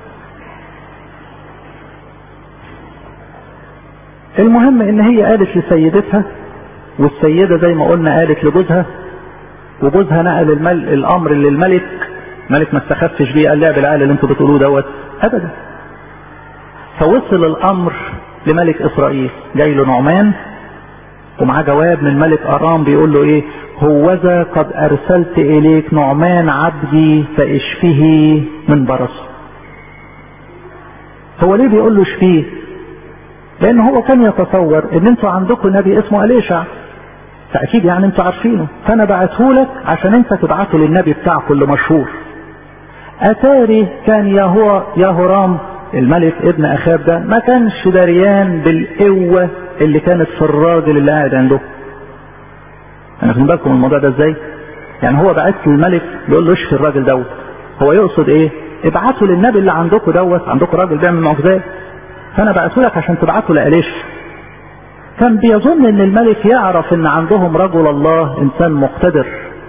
المهم ان هي قالت لسيدتها، والسيدة زي ما قلنا قالت لجوزها، وجوزها نقل المل... الامر للملك. ملك ما استخفش بيه، قال لا بالعقل اللي انتوا بتقولوه دوت ابدا. فوصل الامر لملك اسرائيل، جاي له نعمان ومعاه جواب من ملك ارام بيقول له ايه؟ هوذا قد ارسلت اليك نعمان عبدي فاشفه من برصه. هو ليه بيقول له اشفيه؟ لان هو كان يتصور ان انتوا عندكم نبي اسمه اليشع، فاكيد يعني انتوا عارفينه، فانا بعتهولك عشان انت تبعته للنبي بتاعكم اللي مشهور. اتاري كان يهو يهورام الملك ابن اخاب ده ما كانش دريان بالقوة اللي كانت في الراجل اللي قاعد عنده. انا فين بالكم الموضوع ده ازاي؟ يعني هو بعت الملك بيقول له اشفي الراجل دوت، هو يقصد ايه؟ ابعته للنبي اللي عندكم دوت، عندكم راجل بيعمل معجزات، فانا بعته لك عشان تبعته لأليشع. كان بيظن ان الملك يعرف ان عندهم رجل الله انسان مقتدر،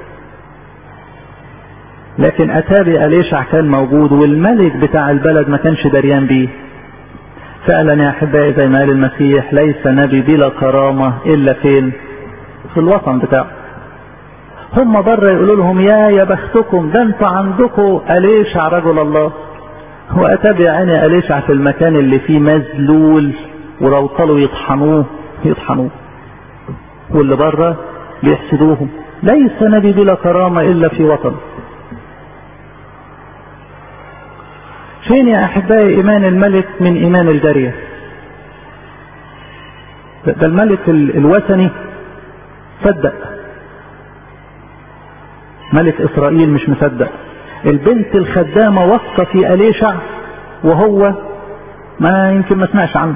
لكن اتاري أليشع كان موجود والملك بتاع البلد ما كانش دريان بيه. فعلا يا احبائي زي ما قال المسيح ليس نبي بلا كرامة الا فين؟ في الوطن بتاعه. هم بره يقولوا لهم يا يا بختكم، ده انتوا عندكم أليشع رجل الله، واتابع عيني أليشع في المكان اللي فيه مذلول ولو طلوا يطحنوه يطحنوه، واللي بره بيحسدوهم. ليس نبي بلا كرامة الا في وطن. فين يا احبائي ايمان الملك من ايمان الجارية؟ ده الملك الوثني صدق، ملك اسرائيل مش مصدق. البنت الخدامة وثقة في أليشع وهو ما يمكن ما سمعش عنه.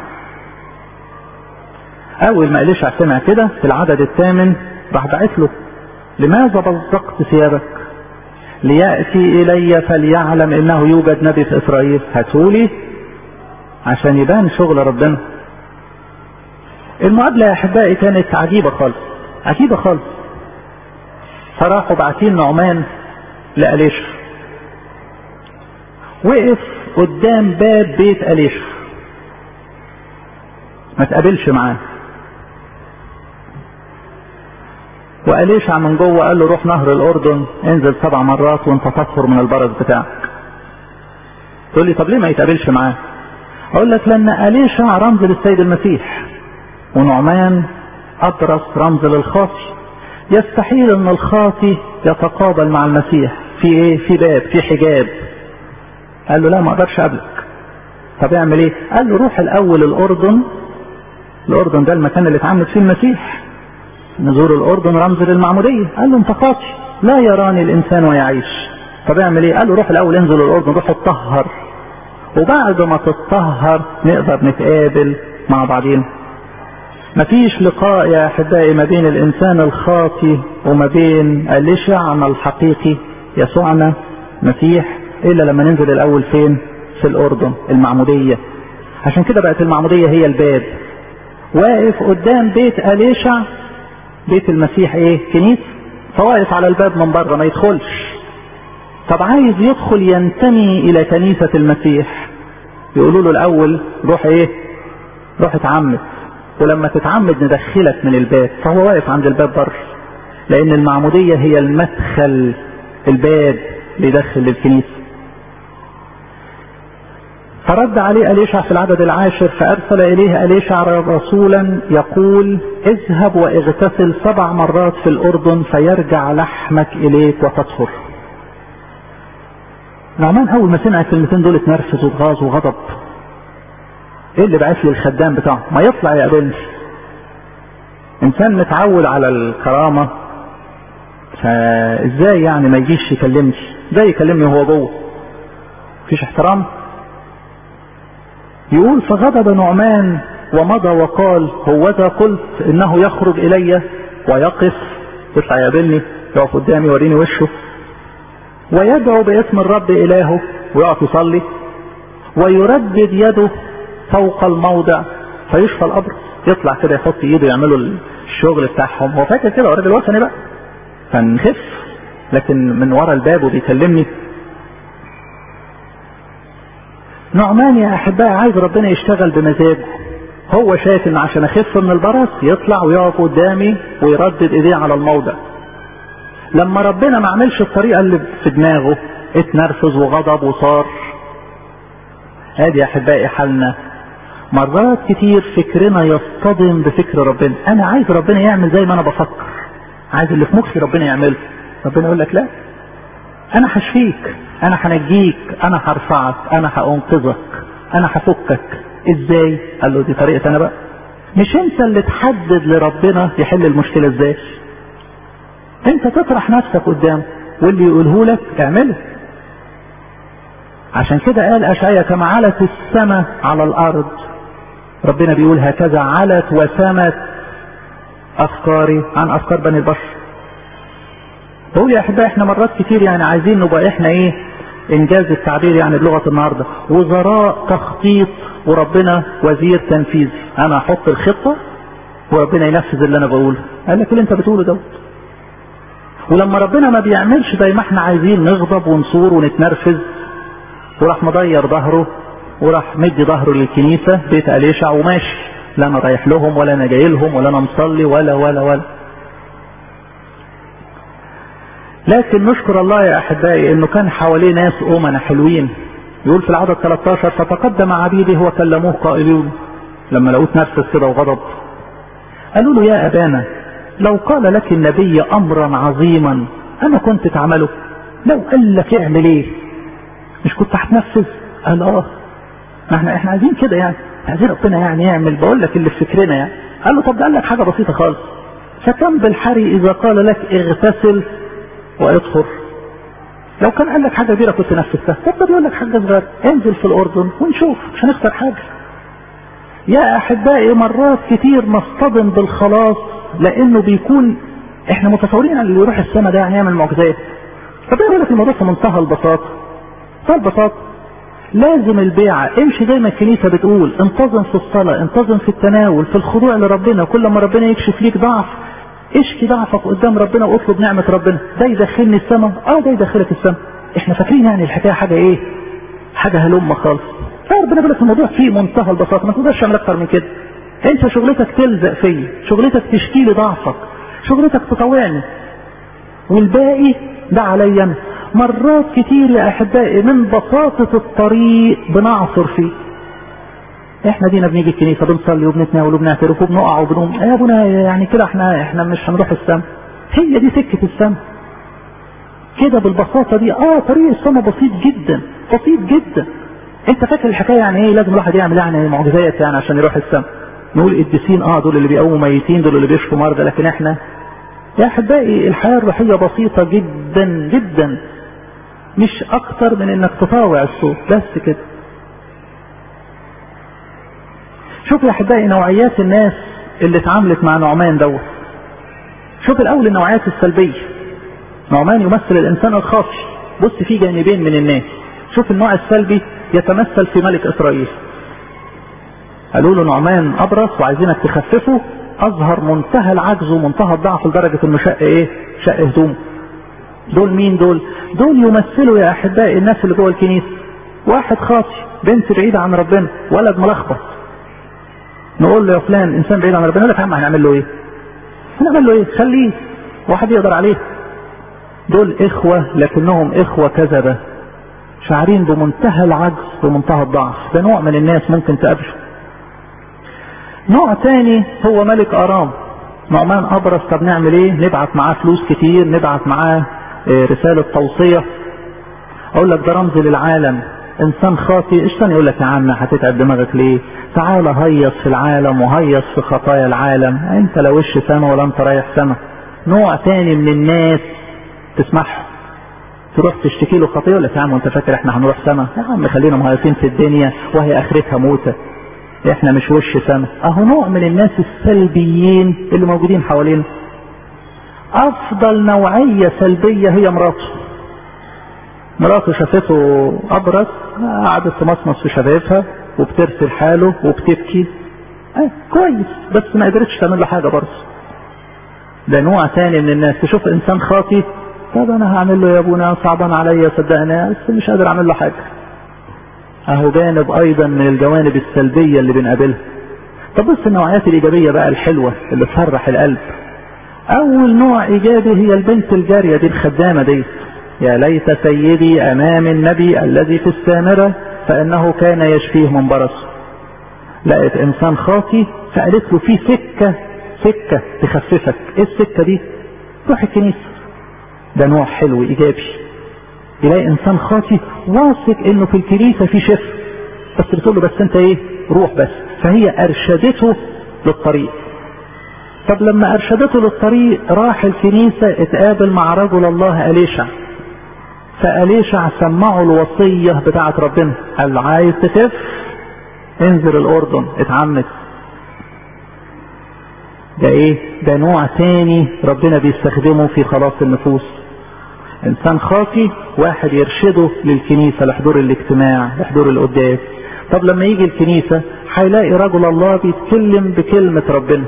اول ما أليشع سمع كده في العدد الثامن راح بعت له لماذا بزقت ثيابك؟ ليأتي الي فليعلم انه يوجد نبي في اسرائيل. هاتولي عشان يبان شغل ربنا. المقابلة يا احبائي كانت عجيبة خالص، عجيبة خالص. فراحوا بعتين نعمان لأليشع، وقف قدام باب بيت أليشع ما تقابلش معاه. وأليشع من جوه قال له روح نهر الأردن انزل سبع مرات وانت تطهر من البرص بتاعك. تقول لي طب ليه ما يتقابلش معاه؟ اقول لك لان أليشع رمز للسيد المسيح، ونعمان أبرص رمز للخاطي. يستحيل ان الخاطي يتقابل مع المسيح في ايه؟ في باب، في حجاب. قال له لا ما اقدرش اقابلك. طب اعمل ايه؟ قال له روح الاول الاردن. الاردن ده المكان اللي اتعمد فيه المسيح، نزور الاردن رمز للمعمودية. قال له انت خاطي لا يراني الانسان ويعيش. طب اعمل ايه؟ قال له روح الاول انزل الاردن، روح اتطهر، وبعد ما تتطهر نقدر نتقابل مع بعضين. مفيش لقاء يا احبائي ما بين الانسان الخاطي وما بين أليشع الحقيقي يسوعنا مسيح الا لما ننزل الاول فين؟ في الأردن، المعمودية. عشان كده بقت المعمودية هي الباب. واقف قدام بيت أليشع، بيت المسيح ايه؟ كنيسة. فواقف على الباب من بره ما يدخلش. طب عايز يدخل ينتمي إلى كنيسة المسيح، يقولوا له الأول روح ايه؟ روح اتعمد، ولما تتعمد ندخلك من الباب. فهو واقف عند الباب بره، لأن المعمودية هي المدخل، الباب اللي يدخل للكنيسة. فرد عليه أليشع في العدد العاشر، فأرسل إليه أليشع رسولا يقول اذهب واغتسل سبع مرات في الأردن فيرجع لحمك إليك وتطهر. نعمان أول ما سمع الكلمتين دول اتنرفز واتغاظ وغضب. ايه اللي بعت لي الخدام بتاعه؟ ما يطلع يقابلني. انسان متعود على الكرامة، فازاي يعني ما يجيش يكلمني؟ ازاي يكلمني وهو جوه؟ مفيش احترام. يقول فغضب نعمان ومضى وقال هوذا قلت انه يخرج الي ويقف، يطلع يقابلني، يقف قدامي يوريني وشه، ويدعو باسم الرب الهه ويقف يصلي، ويردد يده فوق الموضع فيشفى الابرص. يطلع كده يحط ايده يعملوا الشغل بتاعهم. هو فاكر كده راجل وثني بقى، فنخف، لكن من ورا الباب وبيكلمني. نعمان يا احبائي عايز ربنا يشتغل بمزاجه. هو شايف ان عشان اخف من البرص يطلع ويقف قدامي ويردد ايديه على الموضع. لما ربنا ما عملش الطريقه اللي في دماغه اتنرفز وغضب وصار. ادي يا احبائي حالنا مرات كتير، فكرنا يصطدم بفكر ربنا. انا عايز ربنا يعمل زي ما انا بفكر، عايز اللي في مخي ربنا يعمله. ربنا يقول لك لا، انا هشفيك، انا هنجيك، انا هرفعك، انا هانقذك، انا هفكك. ازاي؟ قال له دي طريقة انا بقى. مش انت اللي تحدد لربنا يحل المشكلة ازاي. انت تطرح نفسك قدامه واللي يقوله لك اعمله. عشان كده قال اشعياء كما علت السماء على الارض، ربنا بيقول هكذا علت وسمت افكاري عن افكار بني البشر. بقول يا احبائي احنا مرات كتير يعني عايزين نبقى احنا ايه، انجاز التعبير يعني بلغة النهاردة، وزراء تخطيط وربنا وزير تنفيذ. انا احط الخطة وربنا ينفذ اللي انا بقوله. قال لك اللي انت بتقوله دوت. ولما ربنا ما بيعملش زي ما احنا عايزين نغضب ونصور ونتنرفز، وراح مضير ظهره وراح مدي ظهره للكنيسة بيت أليشع وماشي. لا انا رايح لهم ولا انا جاي لهم ولا انا مصلي ولا ولا ولا. لكن نشكر الله يا احبائي انه كان حواليه ناس امنا حلوين. يقول في العدد ثلاثة عشر فتقدم عبيده وكلموه قائلون، لما لقوه نفسه كده وغضب قالوا له يا ابانا لو قال لك النبي امرا عظيما انا كنت تعمله؟ لو قال لك اعمل ايه مش كنت هتنفذ؟ قال اه احنا احنا عايزين كده يعني، عايزين ربنا يعني يعمل. بقول لك اللي في فكرنا يعني. قال له طب ده قال لك حاجه بسيطه خالص، فكم بالحري اذا قال لك اغتسل وادخل. لو كان قال لك حاجه كبيره كنت نفذتها. طب ده بيقول لك حاجه صغيره، انزل في الاردن ونشوف، مش هنخسر حاجه. يا احبائي مرات كتير نصطدم بالخلاص لانه بيكون احنا متصورين ان اللي يروح السماء ده يعني يعمل معجزات. طب يقول لك الموضوع في منتهى البساطه. منتهى البساطه لازم البيعه امشي زي ما الكنيسه بتقول، انتظم في الصلاه، انتظم في التناول، في الخضوع لربنا. كل ما ربنا يكشف ليك ضعف اشكي ضعفك قدام ربنا واطلب نعمه ربنا. ده يدخلني السماء، اه ده يدخلك السماء. احنا فاكرين يعني الحكايه حاجه ايه، حاجه هلمه خالص. فربنا بيقول لك الموضوع فيه منتهى البساطه، ما تقدرش تعمل اكتر من كده. انت شغلتك تلزق فيا، شغلتك تشكي لي ضعفك، شغلتك تطوعني، والباقي ده عليا. مرات كتير يا احبائي من بساطه الطريق بنعصر فيه. احنا دينا بنيجي الكنيسه بنصلي وبنتناول وبنعترف وبنقع وبنقوم، يا ابونا يعني كده احنا احنا مش هنروح السما. هي دي سكه السما كده بالبساطه دي. اه طريق السما بسيط جدا، بسيط جدا. انت فاكر الحكايه يعني ايه لازم الواحد يعمل يعني معجزات يعني عشان يروح السما؟ نقول قديسين، اه دول اللي بيقوموا ميتين، دول اللي بيشفوا مرضى. لكن احنا يا احبائي الحياه الروحيه بسيطه جدا جدا، مش اكتر من انك تطاوع الصوت بس كده. شوف يا احبائي نوعيات الناس اللي اتعاملت مع نعمان دوت. شوف الاول النوعيات السلبيه. نعمان يمثل الانسان الخاطئ. بص في جانبين من الناس. شوف النوع السلبي يتمثل في ملك اسرائيل. قالوا له نعمان ابرص وعايزينك تخففه، اظهر منتهى العجز ومنتهى الضعف لدرجة انه شق ايه؟ شق هدوم. دول مين دول؟ دول يمثلوا يا احبائي الناس اللي جوه الكنيسة. واحد خاطي، بنت بعيدة عن ربنا، ولد ملخبط، نقول له يا فلان انسان بعيد عن ربنا، يقول لك يا عم هنعمل له ايه؟ هنعمل له ايه؟ خليه، واحد يقدر عليه. دول اخوة لكنهم اخوة كذبة، شعرين بمنتهى العجز ومنتهى الضعف. ده نوع من الناس ممكن تقابله. نوع تاني هو ملك ارام، نعمان ابرص. طب نعمل ايه؟ نبعت معاه فلوس كتير، نبعت معاه رسالة توصية. اقول لك ده رمز للعالم، انسان خاطئ. ايش تاني؟ يقول لك يا عم هتتعب دماغك ليه؟ تعال هيص في العالم وهيص في خطايا العالم، انت لا وش سما ولا انت رايح سما. نوع تاني من الناس تسمح تروح تشتكي له خطيه، يقول لك يا عم وانت فاكر احنا هنروح سما؟ يا عم خلينا مهيصين في الدنيا وهي اخرتها موتة، احنا مش وش سما. اهو نوع من الناس السلبيين اللي موجودين حوالينا. افضل نوعية سلبية هي مراته. مراته شافته ابرص، قعدت تمصمص في شفايفها وبترسل حاله وبتبكي. اه كويس، بس ما قدرتش تعمل له حاجة برضه. ده نوع تاني من الناس. تشوف انسان خاطي، طب انا هعمل له يا ابونا، صعبان عليا صدقني، بس مش قادر اعمل له حاجة. اهو جانب ايضا من الجوانب السلبية اللي بنقابلها. طب بص النوعيات الايجابية بقى الحلوة اللي تفرح القلب. اول نوع ايجابي هي البنت الجارية دي، الخدامة دي. يا ليت سيدي امام النبي الذي في السامرة فانه كان يشفيه من برصه. لقيت انسان خاطي فقالت له في سكة سكة تخففك. ايه السكة دي؟ روح الكنيسة. ده نوع حلو ايجابي. يلاقي انسان خاطي واثق انه في الكنيسة في شفاء، بس بتقول له بس انت ايه؟ روح بس. فهي ارشدته للطريق. طب لما ارشدته للطريق راح الكنيسة اتقابل مع رجل الله أليشع. فأليشع سمعه الوصية بتاعة ربنا، قال عايز تخف انزل الاردن اتعمد. ده ايه؟ ده نوع تاني ربنا بيستخدمه في خلاص النفوس. انسان خاطي واحد يرشده للكنيسة، لحضور الاجتماع، لحضور القداس. طب لما يجي الكنيسة هيلاقي رجل الله بيتكلم بكلمة ربنا.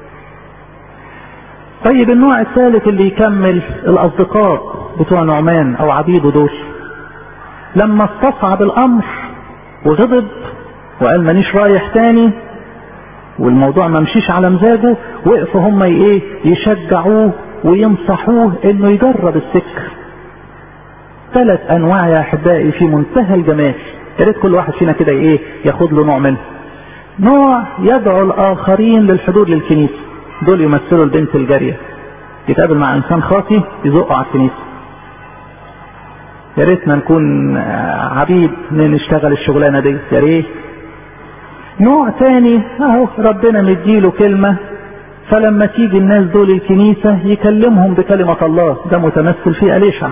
طيب النوع الثالث اللي يكمل الاصدقاء بتوع نعمان او عبيده دول. لما استصعب الامر وغضب وقال مانيش رايح تاني والموضوع ما مشيش على مزاجه، وقفوا هم ايه؟ يشجعوه وينصحوه انه يجرب السكة. ثلاث انواع يا احبائي في منتهى الجمال. يا ريت كل واحد فينا كده ايه؟ ياخد له نوع منه. نوع يدعو الاخرين للحضور للكنيسة. دول يمثلوا البنت الجارية، يتقابل مع انسان خاطي يزقه على الكنيسة. يا ريتنا نكون عبيد نشتغل الشغلانة دي، يا ريت. نوع تاني اهو ربنا مديله كلمة، فلما تيجي الناس دول الكنيسة يكلمهم بكلمة الله. ده متمثل في أليشع.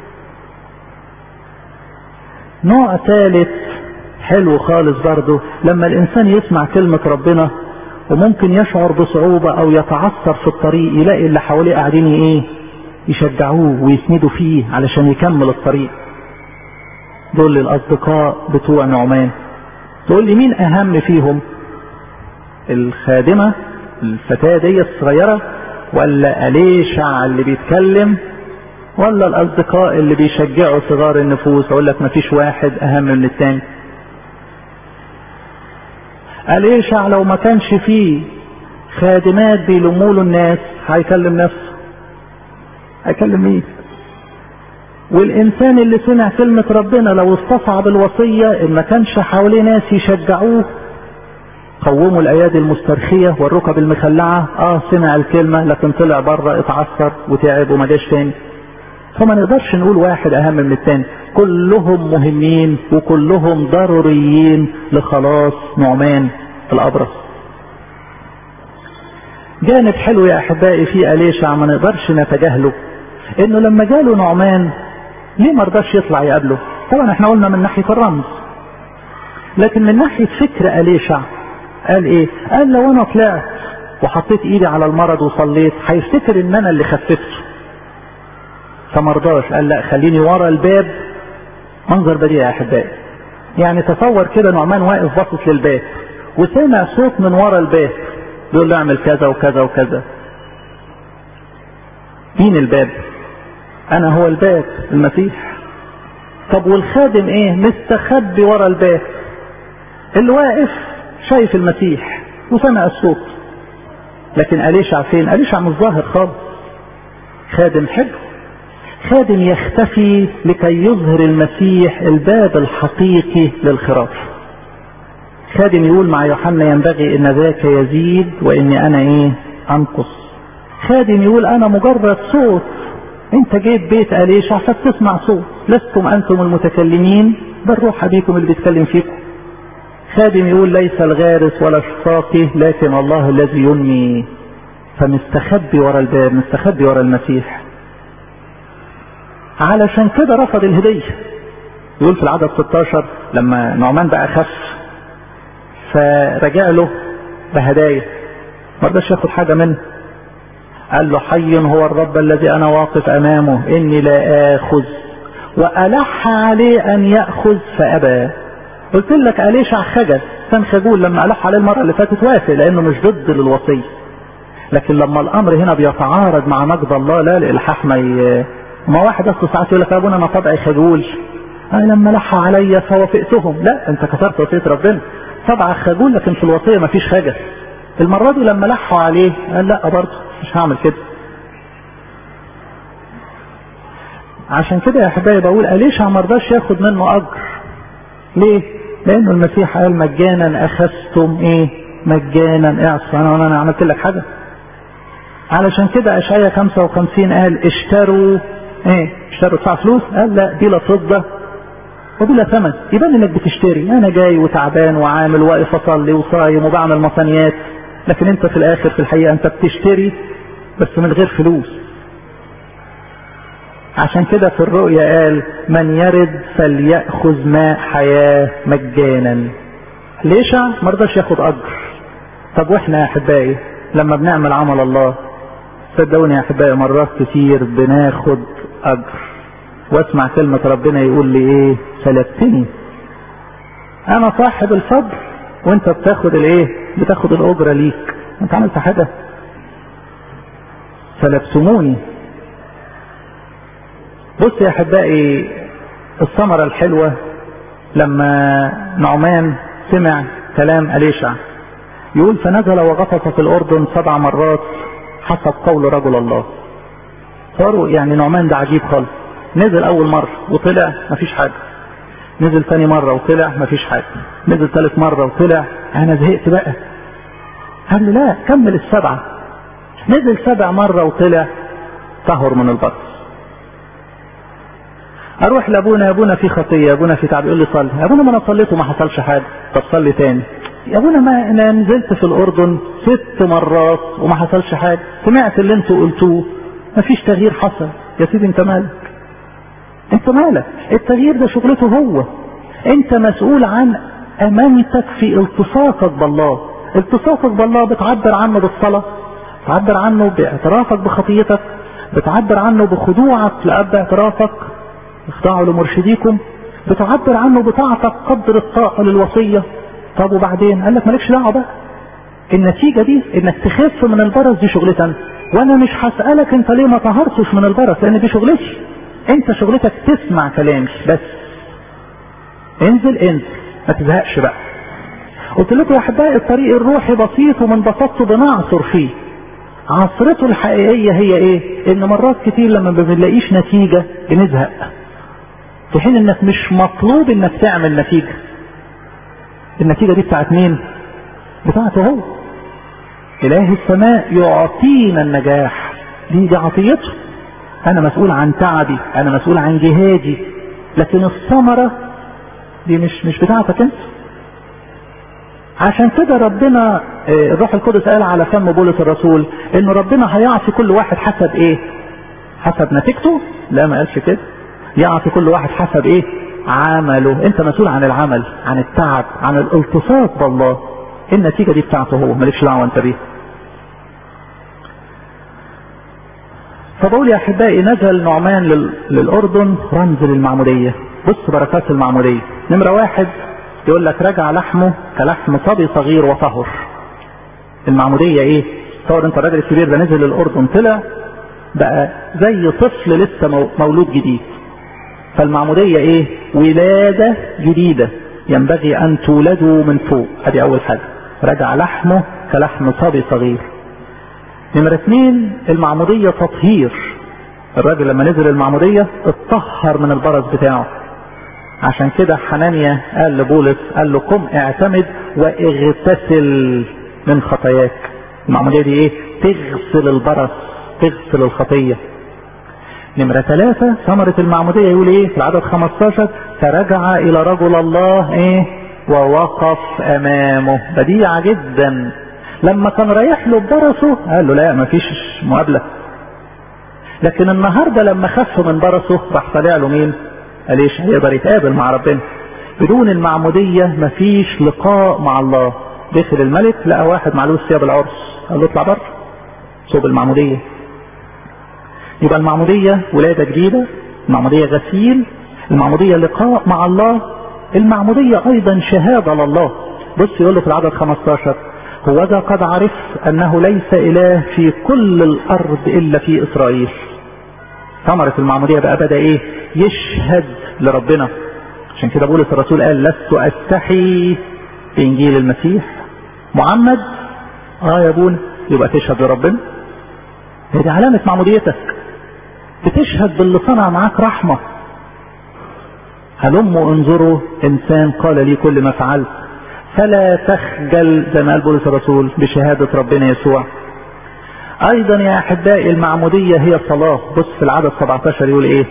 نوع ثالث حلو خالص برضه، لما الانسان يسمع كلمة ربنا وممكن يشعر بصعوبة او يتعثر في الطريق، يلاقي اللي حواليه قاعدين ايه؟ يشجعوه ويسندوا فيه علشان يكمل الطريق. دول الاصدقاء بتوع نعمان. تقول لي مين اهم فيهم؟ الخادمة الفتاة دي الصغيرة، ولا أليشع اللي بيتكلم، ولا الاصدقاء اللي بيشجعوا صغار النفوس؟ اقول لك مفيش واحد اهم من الثاني. أليشع لو ما كانش فيه خادمات بيلموا له الناس هيكلم نفسه، هيكلم مين؟ والإنسان اللي سمع كلمة ربنا لو استصعب الوصية إن ما كانش حواليه ناس يشجعوه، قوموا الأيادي المسترخية والركب المخلعة، آه سمع الكلمة لكن طلع بره اتعثر وتعب وما جاش تاني. فما نقدرش نقول واحد أهم من التاني، كلهم مهمين وكلهم ضروريين لخلاص نعمان الأبرص. جانب حلو يا أحبائي في أليشع ما نقدرش نتجاهله، إنه لما جاله نعمان ليه ما رضاش يطلع يقابله؟ طبعا احنا قلنا من ناحية الرمز، لكن من ناحية فكر أليشع قال ايه؟ قال لو انا طلعت وحطيت ايدي على المرض وصليت هيفتكر ان انا اللي خففته، فما رضاش. قال لا خليني ورا الباب. منظر بديع يا احبائي، يعني تصور كده نعمان واقف باصص للباب وسمع صوت من ورا الباب بيقول له اعمل كذا وكذا وكذا. مين الباب؟ انا هو الباب، المسيح. طب والخادم ايه؟ مستخبي ورا الباب. اللي واقف شايف المسيح وسمع الصوت، لكن أليشع فين؟ أليشع مش ظاهر خالص. خادم حلو، خادم يختفي لكي يظهر المسيح الباب الحقيقي للخراف. خادم يقول مع يوحنا ينبغي ان ذاك يزيد واني انا ايه؟ انقص. خادم يقول انا مجرد صوت، انت جيت بيت أليشع فبتسمع صوت، لستم انتم المتكلمين بل روح ابيكم اللي بيتكلم فيكم. خادم يقول ليس الغارس ولا الساقي لكن الله الذي ينمي. فمستخبي ورا الباب، مستخبي ورا المسيح. علشان كده رفض الهدية. يقول في العدد ستاشر لما نعمان بقى خف فرجع له بهدايا، ما رضاش ياخد حاجة منه. قال له حي هو الرب الذي انا واقف امامه اني لا اخذ، والح عليه ان ياخذ فابى. قلت لك أليشع خجل، كان خجول لما الح عليه المره اللي فاتت وافق لانه مش ضد للوصيه. لكن لما الامر هنا بيتعارض مع مجد الله لا الالحاح ما ي... ما واحد اصلا ساعات يقول لك يا ابونا انا طبعي خجول، انا لما لح عليا فوافقتهم. لا، انت كسرت وصيه ربنا. طبعك خجول لكن في الوصيه ما فيش خجل. المره دي لما لحوا عليه قال لا برضه مش هعمل كده. عشان كده يا احبائي بقول أليشع ما رضاش ياخد منه اجر. ليه؟ لانه المسيح قال مجانا اخذتم ايه؟ مجانا اعصى. انا انا عملت لك حاجه؟ علشان كده اشعياء خمسة وخمسين قال اشتروا ايه؟ اشتروا تدفع فلوس؟ قال لا، بلا فضه وبلا ثمن. يبان انك بتشتري. انا جاي وتعبان وعامل واقف اصلي وصايم وبعمل مصانيات، لكن انت في الاخر في الحقيقه انت بتشتري بس من غير فلوس. عشان كده في الرؤيا قال من يرد فليأخذ ماء حياة مجانا. أليشع ما رضاش ياخد اجر. طب واحنا يا احبائي لما بنعمل عمل الله، صدقوني يا احبائي مرات كتير بناخد اجر. واسمع كلمة ربنا يقول لي ايه؟ سلبتني. انا صاحب الفضل وانت بتاخد الايه؟ بتاخد الاجرة ليك. انت عملت حاجة؟ سلبتموني. بص يا احبائي الثمرة الحلوة لما نعمان سمع كلام أليشع، يقول فنزل وغطس في الأردن سبع مرات حسب قول رجل الله. صاروا يعني نعمان ده عجيب خالص. نزل أول مرة وطلع مفيش حاجة، نزل ثاني مرة وطلع مفيش حاجة، نزل ثالث مرة وطلع أنا زهقت بقى. قال له لا كمل السبعة. نزل سبع مرة وطلع طهر من البطن. اروح لابونا يا ابونا في خطيه، يا ابونا في تعب، يقول لي صلي. يا ابونا ما انا صليت وما حصلش حاجه. طب صلي تاني. يا ابونا ما انا نزلت في الاردن ست مرات وما حصلش حاجه، سمعت اللي انتوا قلتوه ما فيش تغيير حصل. يا سيدي انت مالك؟ انت مالك؟ التغيير ده شغلته هو. انت مسؤول عن امانتك في التصاقك بالله. التصاقك بالله بتعبر عنه بالصلاه، بتعبر عنه باعترافك بخطيتك، بتعبر عنه بخضوعك لاب اعترافك، اخضعوا لمرشديكم، بتعبر عنه بطاعتك قدر الطاعه للوصيه. طب وبعدين؟ قال لك مالكش دعوه بقى. النتيجه دي انك تخف من البرص دي شغلتك، وانا مش هسالك انت ليه ما طهرتش من البرص، لان دي شغلتي. انت شغلتك تسمع كلامي بس. انزل انزل ما تزهقش بقى. قلت لكم يا احبائي الطريق الروحي بسيط ومن بساطته بنعصر فيه. عصرته الحقيقيه هي ايه؟ ان مرات كتير لما ما بنلاقيش نتيجه بنزهق، في حين انك مش مطلوب انك تعمل نتيجه. النتيجه دي بتاعت مين؟ بتاعته هو. اله السماء يعطينا النجاح، دي دي عطيته. انا مسؤول عن تعبي، انا مسؤول عن جهادي، لكن الثمره دي مش مش بتاعتك انت. عشان كده ربنا الروح القدس قال على فم بولس الرسول انه ربنا هيعطي كل واحد حسب ايه؟ حسب نتيجته؟ لا ما قالش كده. يعطي كل واحد حسب ايه؟ عمله. انت مسؤول عن العمل، عن التعب، عن الالتصاق بالله. النتيجه دي بتاعته هو، مالكش دعوه انت بيه. فبقول يا احبائي نزل نعمان للاردن رمز للمعموديه. بص بركات المعموديه. نمره واحد يقول لك رجع لحمه كلحم صبي صغير وطهر. المعموديه ايه؟ تصور انت الراجل الكبير ده نزل الاردن طلع بقى زي طفل لسه مولود جديد. فالمعموديه ايه؟ ولاده جديده ينبغي ان تولدوا من فوق. ادي اول حاجه، رجع لحمه كلحم صبي صغير. نمرة اثنين المعمودية تطهير. الراجل لما نزل المعمودية اتطهر من البرص بتاعه. عشان كده حنانيا قال لبولس قال له قم اعتمد واغتسل من خطاياك. المعمودية دي ايه؟ تغسل البرص، تغسل الخطية. نمرة ثلاثة ثمرة المعمودية يقول ايه في العدد خمستاشر؟ فرجع الى رجل الله ايه ووقف امامه. بديعة جدا. لما كان رايح له ببرصه قال له لا مفيش مقابلة. لكن النهاردة لما خف من برصه راح طالع له مين؟ قال ايش هيقدر يتقابل مع ربنا. بدون المعمودية مفيش لقاء مع الله. دخل الملك لقى واحد معلوش ثياب العرس قال له اطلع بره. صوب المعمودية. يبقى المعمودية ولادة جديدة، المعمودية غسيل، المعمودية لقاء مع الله، المعمودية ايضا شهادة لله. بص يقول له في العدد خمستاشر هوذا قد عرف انه ليس اله في كل الارض الا في اسرائيل. ثمرة المعمودية بقى بدأ ايه؟ يشهد لربنا. عشان كده بولس الرسول قال لست استحي بانجيل المسيح. معمد اه يا ابونا يبقى تشهد لربنا. هذه علامة معموديتك، بتشهد باللي صنع معاك رحمة. هلموا انظروا انسان قال لي كل ما فعلت، فلا تخجل زي ما قال بولس الرسول بشهادة ربنا يسوع. ايضا يا احبائي المعمودية هي صلاة. بص في العدد سبعتاشر يقول ايه؟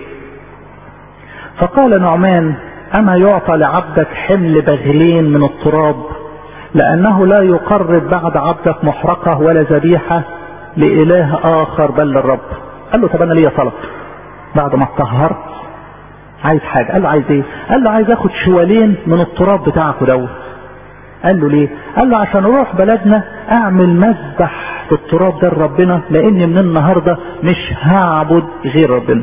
فقال نعمان اما يعطى لعبدك حمل بغلين من التراب لانه لا يقرب بعد عبدك محرقة ولا ذبيحة لإله آخر بل للرب. قال له طب أنا ليا طلب بعد ما اتطهرت، عايز حاجة. قال له عايز إيه؟ قال له عايز آخد شوالين من التراب بتاعك دوت. قال له ليه؟ قال له عشان أروح بلدنا أعمل مذبح في التراب ده لربنا، لأني من النهاردة مش هعبد غير ربنا.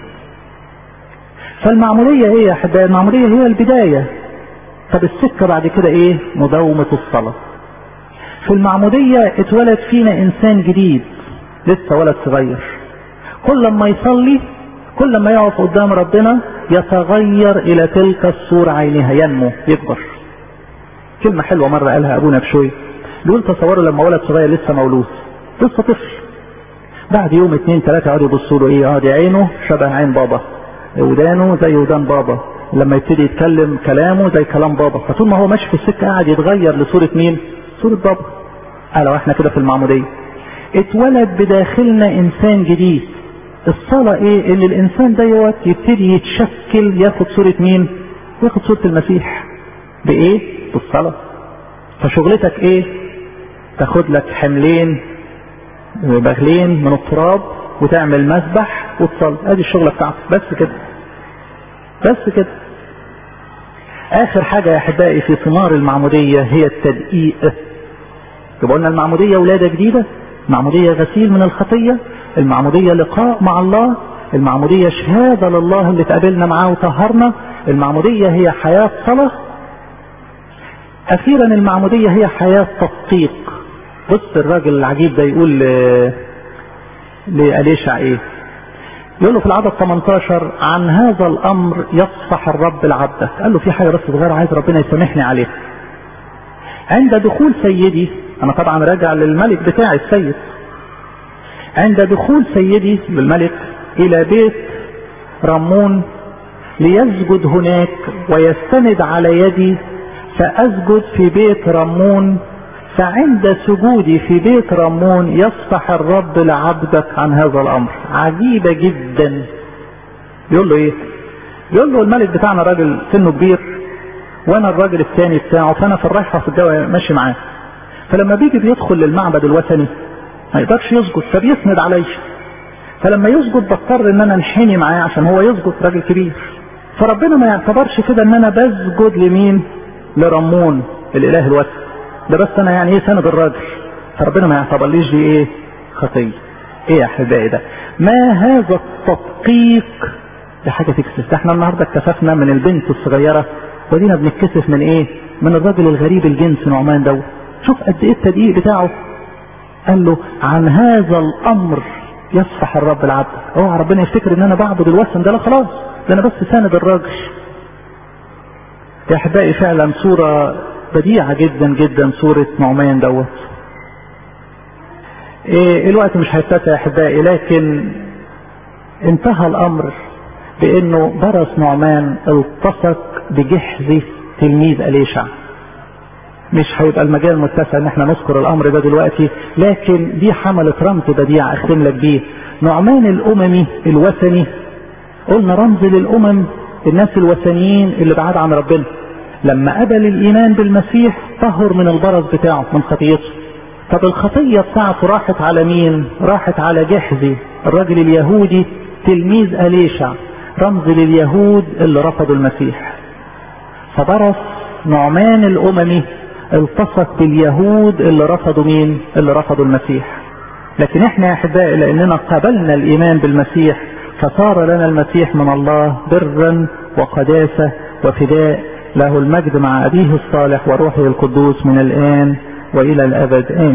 فالمعمودية إيه يا أحبائي؟ المعمودية هي البداية. طب السكة بعد كده إيه؟ مداومة الصلاة. في المعمودية اتولد فينا انسان جديد لسه ولد صغير، كل ما يصلي كل ما يقف قدام ربنا يتغير الى تلك الصورة عينها، ينمو يكبر. كلمة حلوة مرة قالها ابونا بشوي، بيقول تصوروا لما ولد صغير لسه مولود لسه طفل، بعد يوم اتنين تلاتة يقعدوا يبصوا له ايه؟ اه دي عينه شبه عين بابا، ودانه زي ودان بابا، لما يبتدي يتكلم كلامه زي كلام بابا. فطول ما هو ماشي في السكة قاعد يتغير لصورة مين؟ صورة بابا. قالوا احنا كده في المعمودية اتولد بداخلنا انسان جديد. الصلاة ايه؟ ان الانسان دوت يبتدي يتشكل ياخد صورة مين؟ ياخد صورة المسيح. بايه؟ بالصلاة. فشغلتك ايه؟ تاخد لك حملين بغلين من التراب وتعمل مذبح وتصلي. ادي الشغلة بتاعتك بس كده، بس كده. اخر حاجة يا احبائي في ثمار المعمودية هي التدقيق. يبقى قلنا المعمودية ولادة جديدة، المعمودية غسيل من الخطية، المعمودية لقاء مع الله، المعمودية شهادة لله اللي تقابلنا معاه وطهرنا، المعمودية هي حياة صلاة، اخيرا المعمودية هي حياة تدقيق. بص الراجل العجيب ده يقول لأليشع ايه؟ يقول له في العدد تمنتاشر عن هذا الامر يصفح الرب لعبده. قال له في حاجة بس صغيرة عايز ربنا يسامحني عليها. عند دخول سيدي، انا طبعا راجع للملك بتاعي السيد، عند دخول سيدي للملك الى بيت رمون ليسجد هناك ويستند على يدي فاسجد في بيت رمون، فعند سجودي في بيت رمون يصفح الرب لعبدك عن هذا الامر. عجيبة جدا. يقول له ايه؟ يقول له الملك بتاعنا راجل سنه كبير وانا الراجل الثاني بتاعه، فانا في الرايحة في الجو ماشي معاه، فلما بيجي بيدخل للمعبد الوثني ما يقدرش يسجد فبيسند عليا، فلما يسجد بضطر ان انا انحني معاه عشان هو يسجد، راجل كبير. فربنا ما يعتبرش كده ان انا بسجد لمين؟ لرمون الاله الوثني ده، بس انا يعني ايه سند الراجل، فربنا ما يعتبرليش دي ايه؟ خطيه. ايه يا احبائي ده؟ ما هذا التدقيق؟ دي حاجة تكسف. احنا النهاردة اكتشفنا من البنت الصغيرة، ودينا بنتكسف من ايه؟ من الراجل الغريب الجنس نعمان دوت. شوف قد ايه التدقيق بتاعه. قال له عن هذا الامر يصفح الرب العبد. اوعى ربنا يفتكر ان انا بعبد الوثن ده، لا خلاص، ده انا بس ساند الراجل. يا احبائي فعلا صورة بديعة جدا جدا صورة نعمان دوت. إيه الوقت مش هيتسع يا احبائي، لكن انتهى الامر بانه برص نعمان التصق بجحزي تلميذ أليشع. مش هيبقى المجال متسع ان احنا نذكر الامر ده دلوقتي، لكن دي حملت رمز بديع اختم لك بيه. نعمان الاممي الوثني، قلنا رمز للامم الناس الوثنيين اللي بعاد عن ربنا، لما قبل الايمان بالمسيح طهر من البرص بتاعه من خطيته. طب الخطيه بتاعته راحت على مين؟ راحت على جحزي الراجل اليهودي تلميذ أليشع، رمز لليهود اللي رفضوا المسيح. فبرص نعمان الاممي التصق باليهود اللي رفضوا مين؟ اللي رفضوا المسيح. لكن احنا يا احبائي لاننا قبلنا الايمان بالمسيح فصار لنا المسيح من الله برا وقداسة وفداء، له المجد مع ابيه الصالح وروحه القدوس من الان والى الابد، آمين.